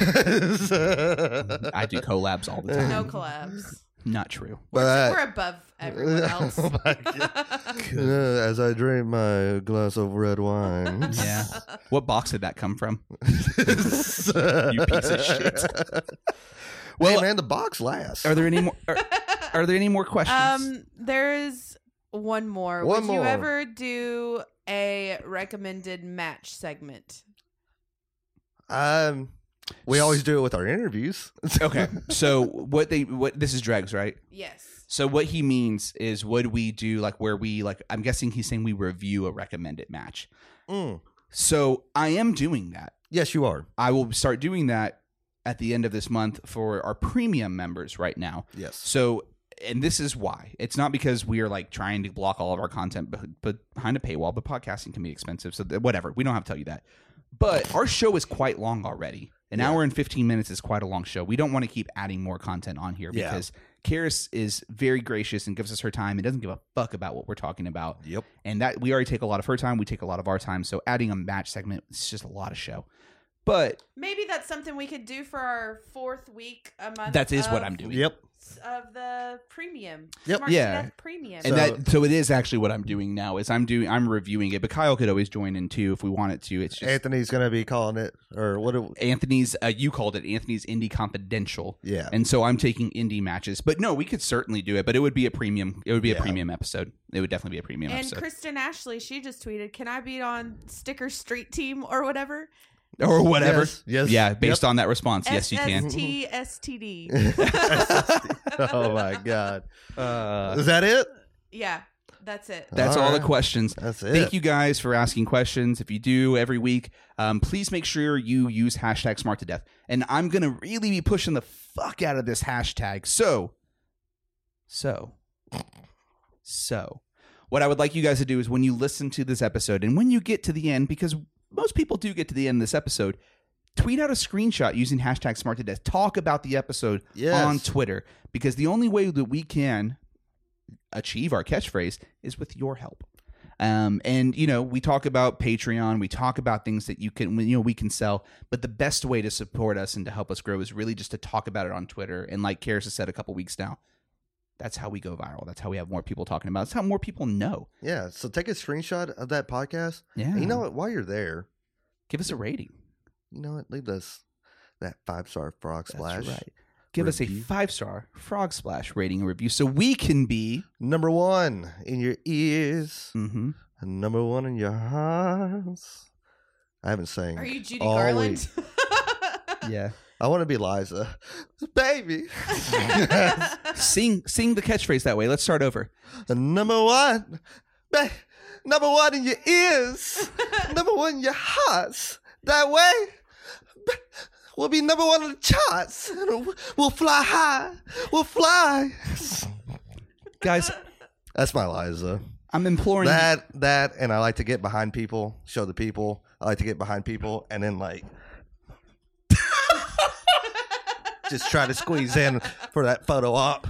I do collabs all the time. No collabs. Not true. But We're above everyone else. Oh my God. Uh, as I drink my glass of red wine. Yeah. What box did that come from? you piece of shit. Well, Well, man, the box lasts. Are there any more? Are, are there any more questions? Um, there is one more. One Would you more. ever do a recommended match segment? Um, we always do it with our interviews. Okay. So what they what this is Dregs, right? Yes. So what he means is, would we do like where we like? I'm guessing he's saying we review a recommended match. Mm. So I am doing that. Yes, you are. I will start doing that at the end of this month for our premium members right now. Yes. So, and this is why. It's not because we are like trying to block all of our content but, but behind a paywall, but podcasting can be expensive. So th- whatever. We don't have to tell you that. But our show is quite long already. An Yeah. hour and fifteen minutes is quite a long show. We don't want to keep adding more content on here Yeah. because Karis is very gracious and gives us her time and doesn't give a fuck about what we're talking about. Yep. And that we already take a lot of her time. We take a lot of our time. So adding a match segment, it's just a lot of show. But Maybe that's something we could do for our fourth week a month. that is what of- I'm doing. Yep. Of the premium. Yep. Smart to Yeah. Death premium. And So- that so it is actually what I'm doing now is I'm doing I'm reviewing it, but Kyle could always join in too if we wanted to. It's just Anthony's gonna be calling it, or what? It, Anthony's uh, you called it Anthony's Indie Confidential. yeah. And so I'm taking indie matches. But no, we could certainly do it, but it would be a premium it would be a Yeah. premium episode. It would definitely be a premium and episode. Kristen Ashley, she just tweeted, "Can I be on Sticker Street Team or whatever?" or whatever. Yes, yes. Yeah, based on that response. Yes, you can. S S T S T D. Oh my God. Uh, Is that it? Yeah, that's it. That's all, All the right. questions. That's it. Thank you guys for asking questions. If you do every week, um, please make sure you use hashtag smart to death. And I'm going to really be pushing the fuck out of this hashtag. So, so, so, what I would like you guys to do is when you listen to this episode and when you get to the end, because most people do get to the end of this episode, tweet out a screenshot using hashtag smart to death. Talk about the episode Yes. on Twitter, because the only way that we can achieve our catchphrase is with your help. Um, and you know, we talk about Patreon, we talk about things that you can, you know, we can sell, but the best way to support us and to help us grow is really just to talk about it on Twitter. And like Karis has said a couple weeks now, that's how we go viral. That's how we have more people talking about it. That's how more people know. Yeah. So take a screenshot of that podcast. Yeah. And you know what? While you're there, Give us a rating. you know what? Leave us that five star frog splash. That's right. Give us a review. five star Frog Splash rating and review so we can be Number one in your ears, mm-hmm. and number one in your hearts. I haven't sang. Are you Judy all Garland? Yeah. I want to be Liza. Baby. Sing sing the catchphrase that way. Let's start over. Number one. Ba- number one in your ears. Number one in your hearts. That way, ba- we'll be number one on the charts. We'll fly high. We'll fly. Guys, That's my Liza. I'm imploring you. That, that, and I like to get behind people, show the people. I like to get behind people, and then, like, just try to squeeze in for that photo op.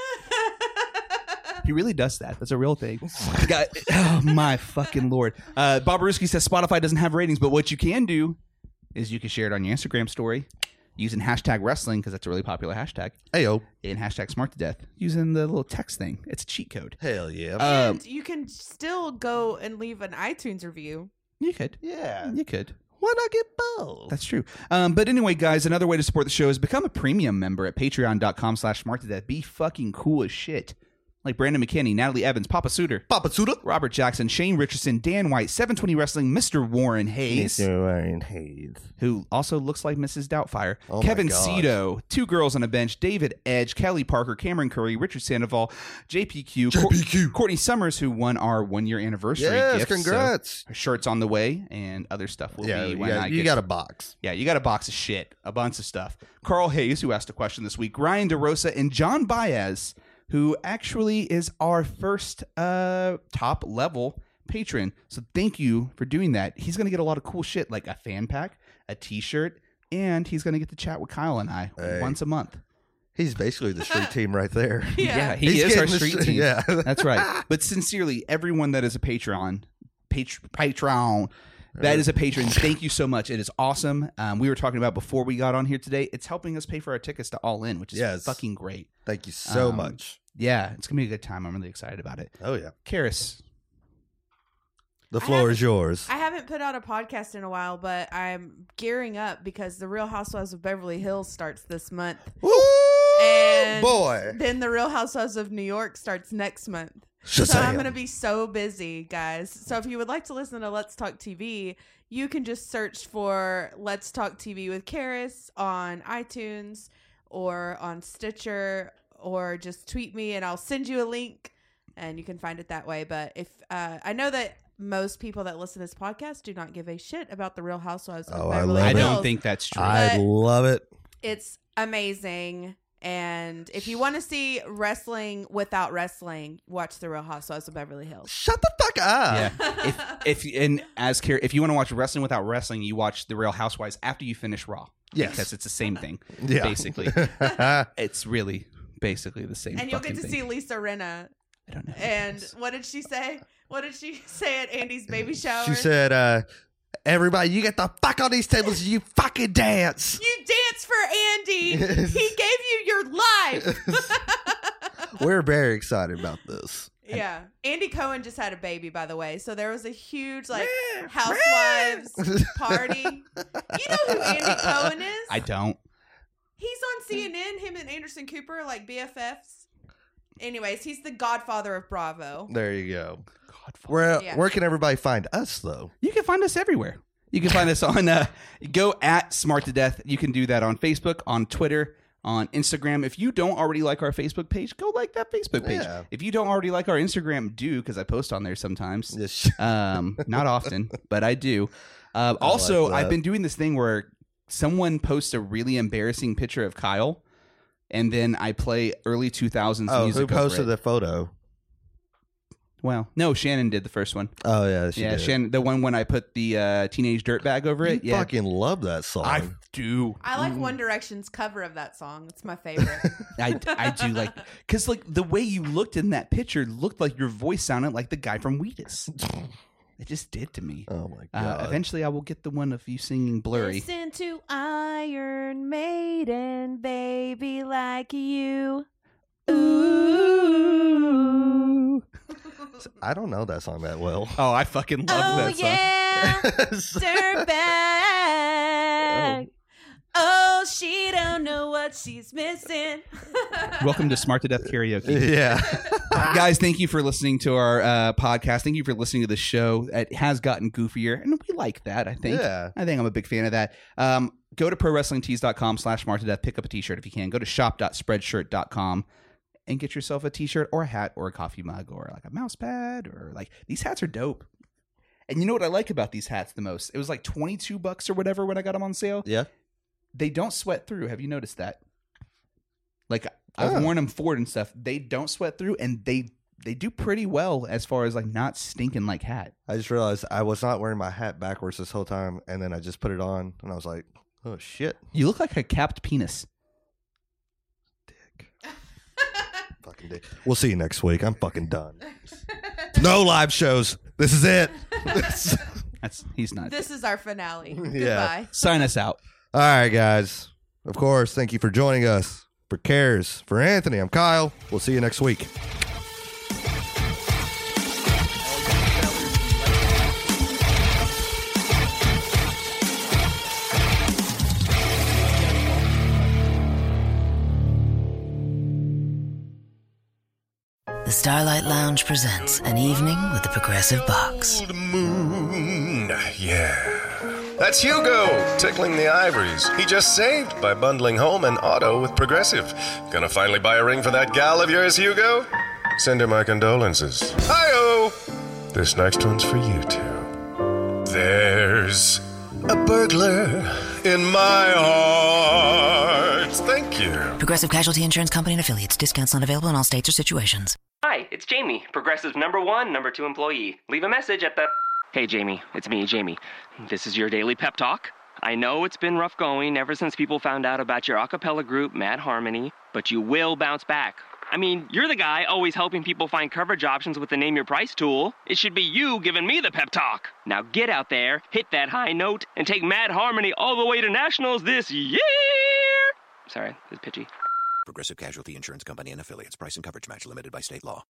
He really does that. That's a real thing. God, oh, my fucking Lord. Uh, Bob Ruski says Spotify doesn't have ratings, but what you can do is you can share it on your Instagram story using hashtag wrestling, because that's a really popular hashtag, Heyo. and hashtag smart to death using the little text thing. It's a cheat code. Hell yeah. Um, And you can still go and leave an iTunes review. You could. yeah. You could. Why not get both? That's true. Um, but anyway, guys, another way to support the show is become a premium member at patreon.com slash smart to death. Be fucking cool as shit. Like Brandon McKinney, Natalie Evans, Papa Suter, Papa Suda. Robert Jackson, Shane Richardson, Dan White, seven twenty Wrestling, Mister Warren Hayes, Warren Hayes. who also looks like Missus Doubtfire, Oh my Kevin gosh. Cito, Two Girls on a Bench, David Edge, Kelly Parker, Cameron Curry, Richard Sandoval, J P Q, J P Q. Cour- Courtney Summers, who won our one-year anniversary Yes, gift. So congrats. her shirt's on the way, and other stuff will Yeah, be you when got, I you get got a box. Yeah, you got a box of shit, a bunch of stuff. Carl Hayes, who asked a question this week, Ryan DeRosa, and John Baez, who actually is our first uh, top level patron. So thank you for doing that. He's going to get a lot of cool shit, like a fan pack, a t-shirt, and he's going to get to chat with Kyle and I Hey. once a month. He's basically the street team right there. Yeah. he He's is our getting the street sh- team. yeah. That's right. But sincerely, everyone that is a Patreon, patr- Patreon, that is a patron. Thank you so much. It is awesome. Um, we were talking about before we got on here today. It's helping us pay for our tickets to All In, which is Yes. fucking great. Thank you so Um, much. Yeah, it's gonna be a good time. I'm really excited about it. Oh, yeah. Karis, The I floor haven't- is yours. I haven't put out a podcast in a while, but I'm gearing up because the Real Housewives of Beverly Hills starts this month. Woo, And boy. then the Real Housewives of New York starts next month. Shazam. So I'm going to be so busy, guys. So if you would like to listen to Let's Talk T V, you can just search for Let's Talk T V with Karis on iTunes or on Stitcher, or just tweet me and I'll send you a link and you can find it that way. But if uh, I know that most people that listen to this podcast do not give a shit about the Real Housewives of Oh, I Beverly love I it. Hills. don't think that's true. I But- love it. It's amazing. And if you want to see wrestling without wrestling, watch The Real Housewives of Beverly Hills. Shut the fuck up. yeah. If if and as Kar- if you want to watch wrestling without wrestling, you watch The Real Housewives after you finish Raw. Yes. Because it's the same thing. Yeah. Basically. It's really basically the same. And you'll get fucking to thing. see Lisa Rinna. I don't know. who And that is. what did she say? What did she say at Andy's baby shower? She said, uh, everybody, you get the fuck on these tables and you fucking dance. "You dance for Andy. He gave you your life." We're very excited about this. Yeah. Andy Cohen just had a baby, by the way. So there was a huge, like, housewives party. You know who Andy Cohen is? I don't. He's on C N N, him and Anderson Cooper, like B F Fs. Anyways, he's the godfather of Bravo. There you go. God, fuck. Where Yeah. where can everybody find us though? You can find us everywhere. You can find us on uh, go at Smart to Death. You can do that on Facebook, on Twitter, on Instagram. If you don't already like our Facebook page, go like that Facebook page. Yeah. If you don't already like our Instagram, do, because I post on there sometimes. Yes. Um, not often, but I do. Uh, I also, like that. I've been doing this thing where someone posts a really embarrassing picture of Kyle, and then I play early two thousands Oh, music. who over posted it. the photo? Well, no, Shannon did the first one. Oh yeah, she yeah, did. Shannon, the one when I put the uh, teenage dirtbag over You it. Yeah, fucking love that song. I do. I like One Direction's cover of that song. It's my favorite. I, I do like, because like the way you looked in that picture looked like your voice sounded like the guy from Wheatus. It just did to me. oh my Uh, god. eventually, I will get the one of you singing blurry. Listen to Iron Maiden, baby, like you. Ooh. I don't know that song that well. Oh, I fucking love Oh, that song. yeah. Dirtbag. Oh, she don't know what she's missing. Welcome to Smart to Death Karaoke. yeah. Guys, thank you for listening to our uh, podcast. Thank you for listening to the show. It has gotten goofier, and we like that, I think. Yeah. I think I'm a big fan of that. Um, go to pro wrestling tees dot com slash smart to death. Pick up a t-shirt if you can. Go to shop dot spreadshirt dot com and get yourself a t-shirt or a hat or a coffee mug or like a mouse pad or like these hats are dope. And you know what I like about these hats the most? It was like twenty-two bucks or whatever when I got them on sale. Yeah. They don't sweat through. Have you noticed that? Like I've Oh. worn them forward and stuff. They don't sweat through, and they they do pretty well as far as like not stinking like hat. I just realized I was not wearing my hat backwards this whole time, and then I just put it on, and I was like, oh, shit. You look like a capped penis. Fucking dick. We'll see you next week. I'm fucking done. No live shows. This is it. That's he's not. This is our finale. Yeah. Goodbye. Sign us out. All right, guys. Of course, thank you for joining us. For Cares, for Anthony, I'm Kyle. We'll see you next week. The Starlight Lounge presents An Evening with the Progressive Box. Old moon, yeah. That's Hugo, tickling the ivories. He just saved by bundling home and auto with Progressive. Gonna finally buy a ring for that gal of yours, Hugo? Send her my condolences. Hi-oh! This next one's for you two. There's a burglar in my heart. Thank you. Progressive Casualty Insurance Company and Affiliates. Discounts not available in all states or situations. Hi, it's Jamie, Progressive's number one, number two employee. Leave a message at the... Hey, Jamie, it's me, Jamie. This is your daily pep talk. I know it's been rough going ever since people found out about your a cappella group, Mad Harmony, but you will bounce back. I mean, you're the guy always helping people find coverage options with the Name Your Price tool. It should be you giving me the pep talk. Now get out there, hit that high note, and take Mad Harmony all the way to nationals this year! Sorry, it's pitchy. Progressive Casualty Insurance Company and Affiliates. Price and coverage match limited by state law.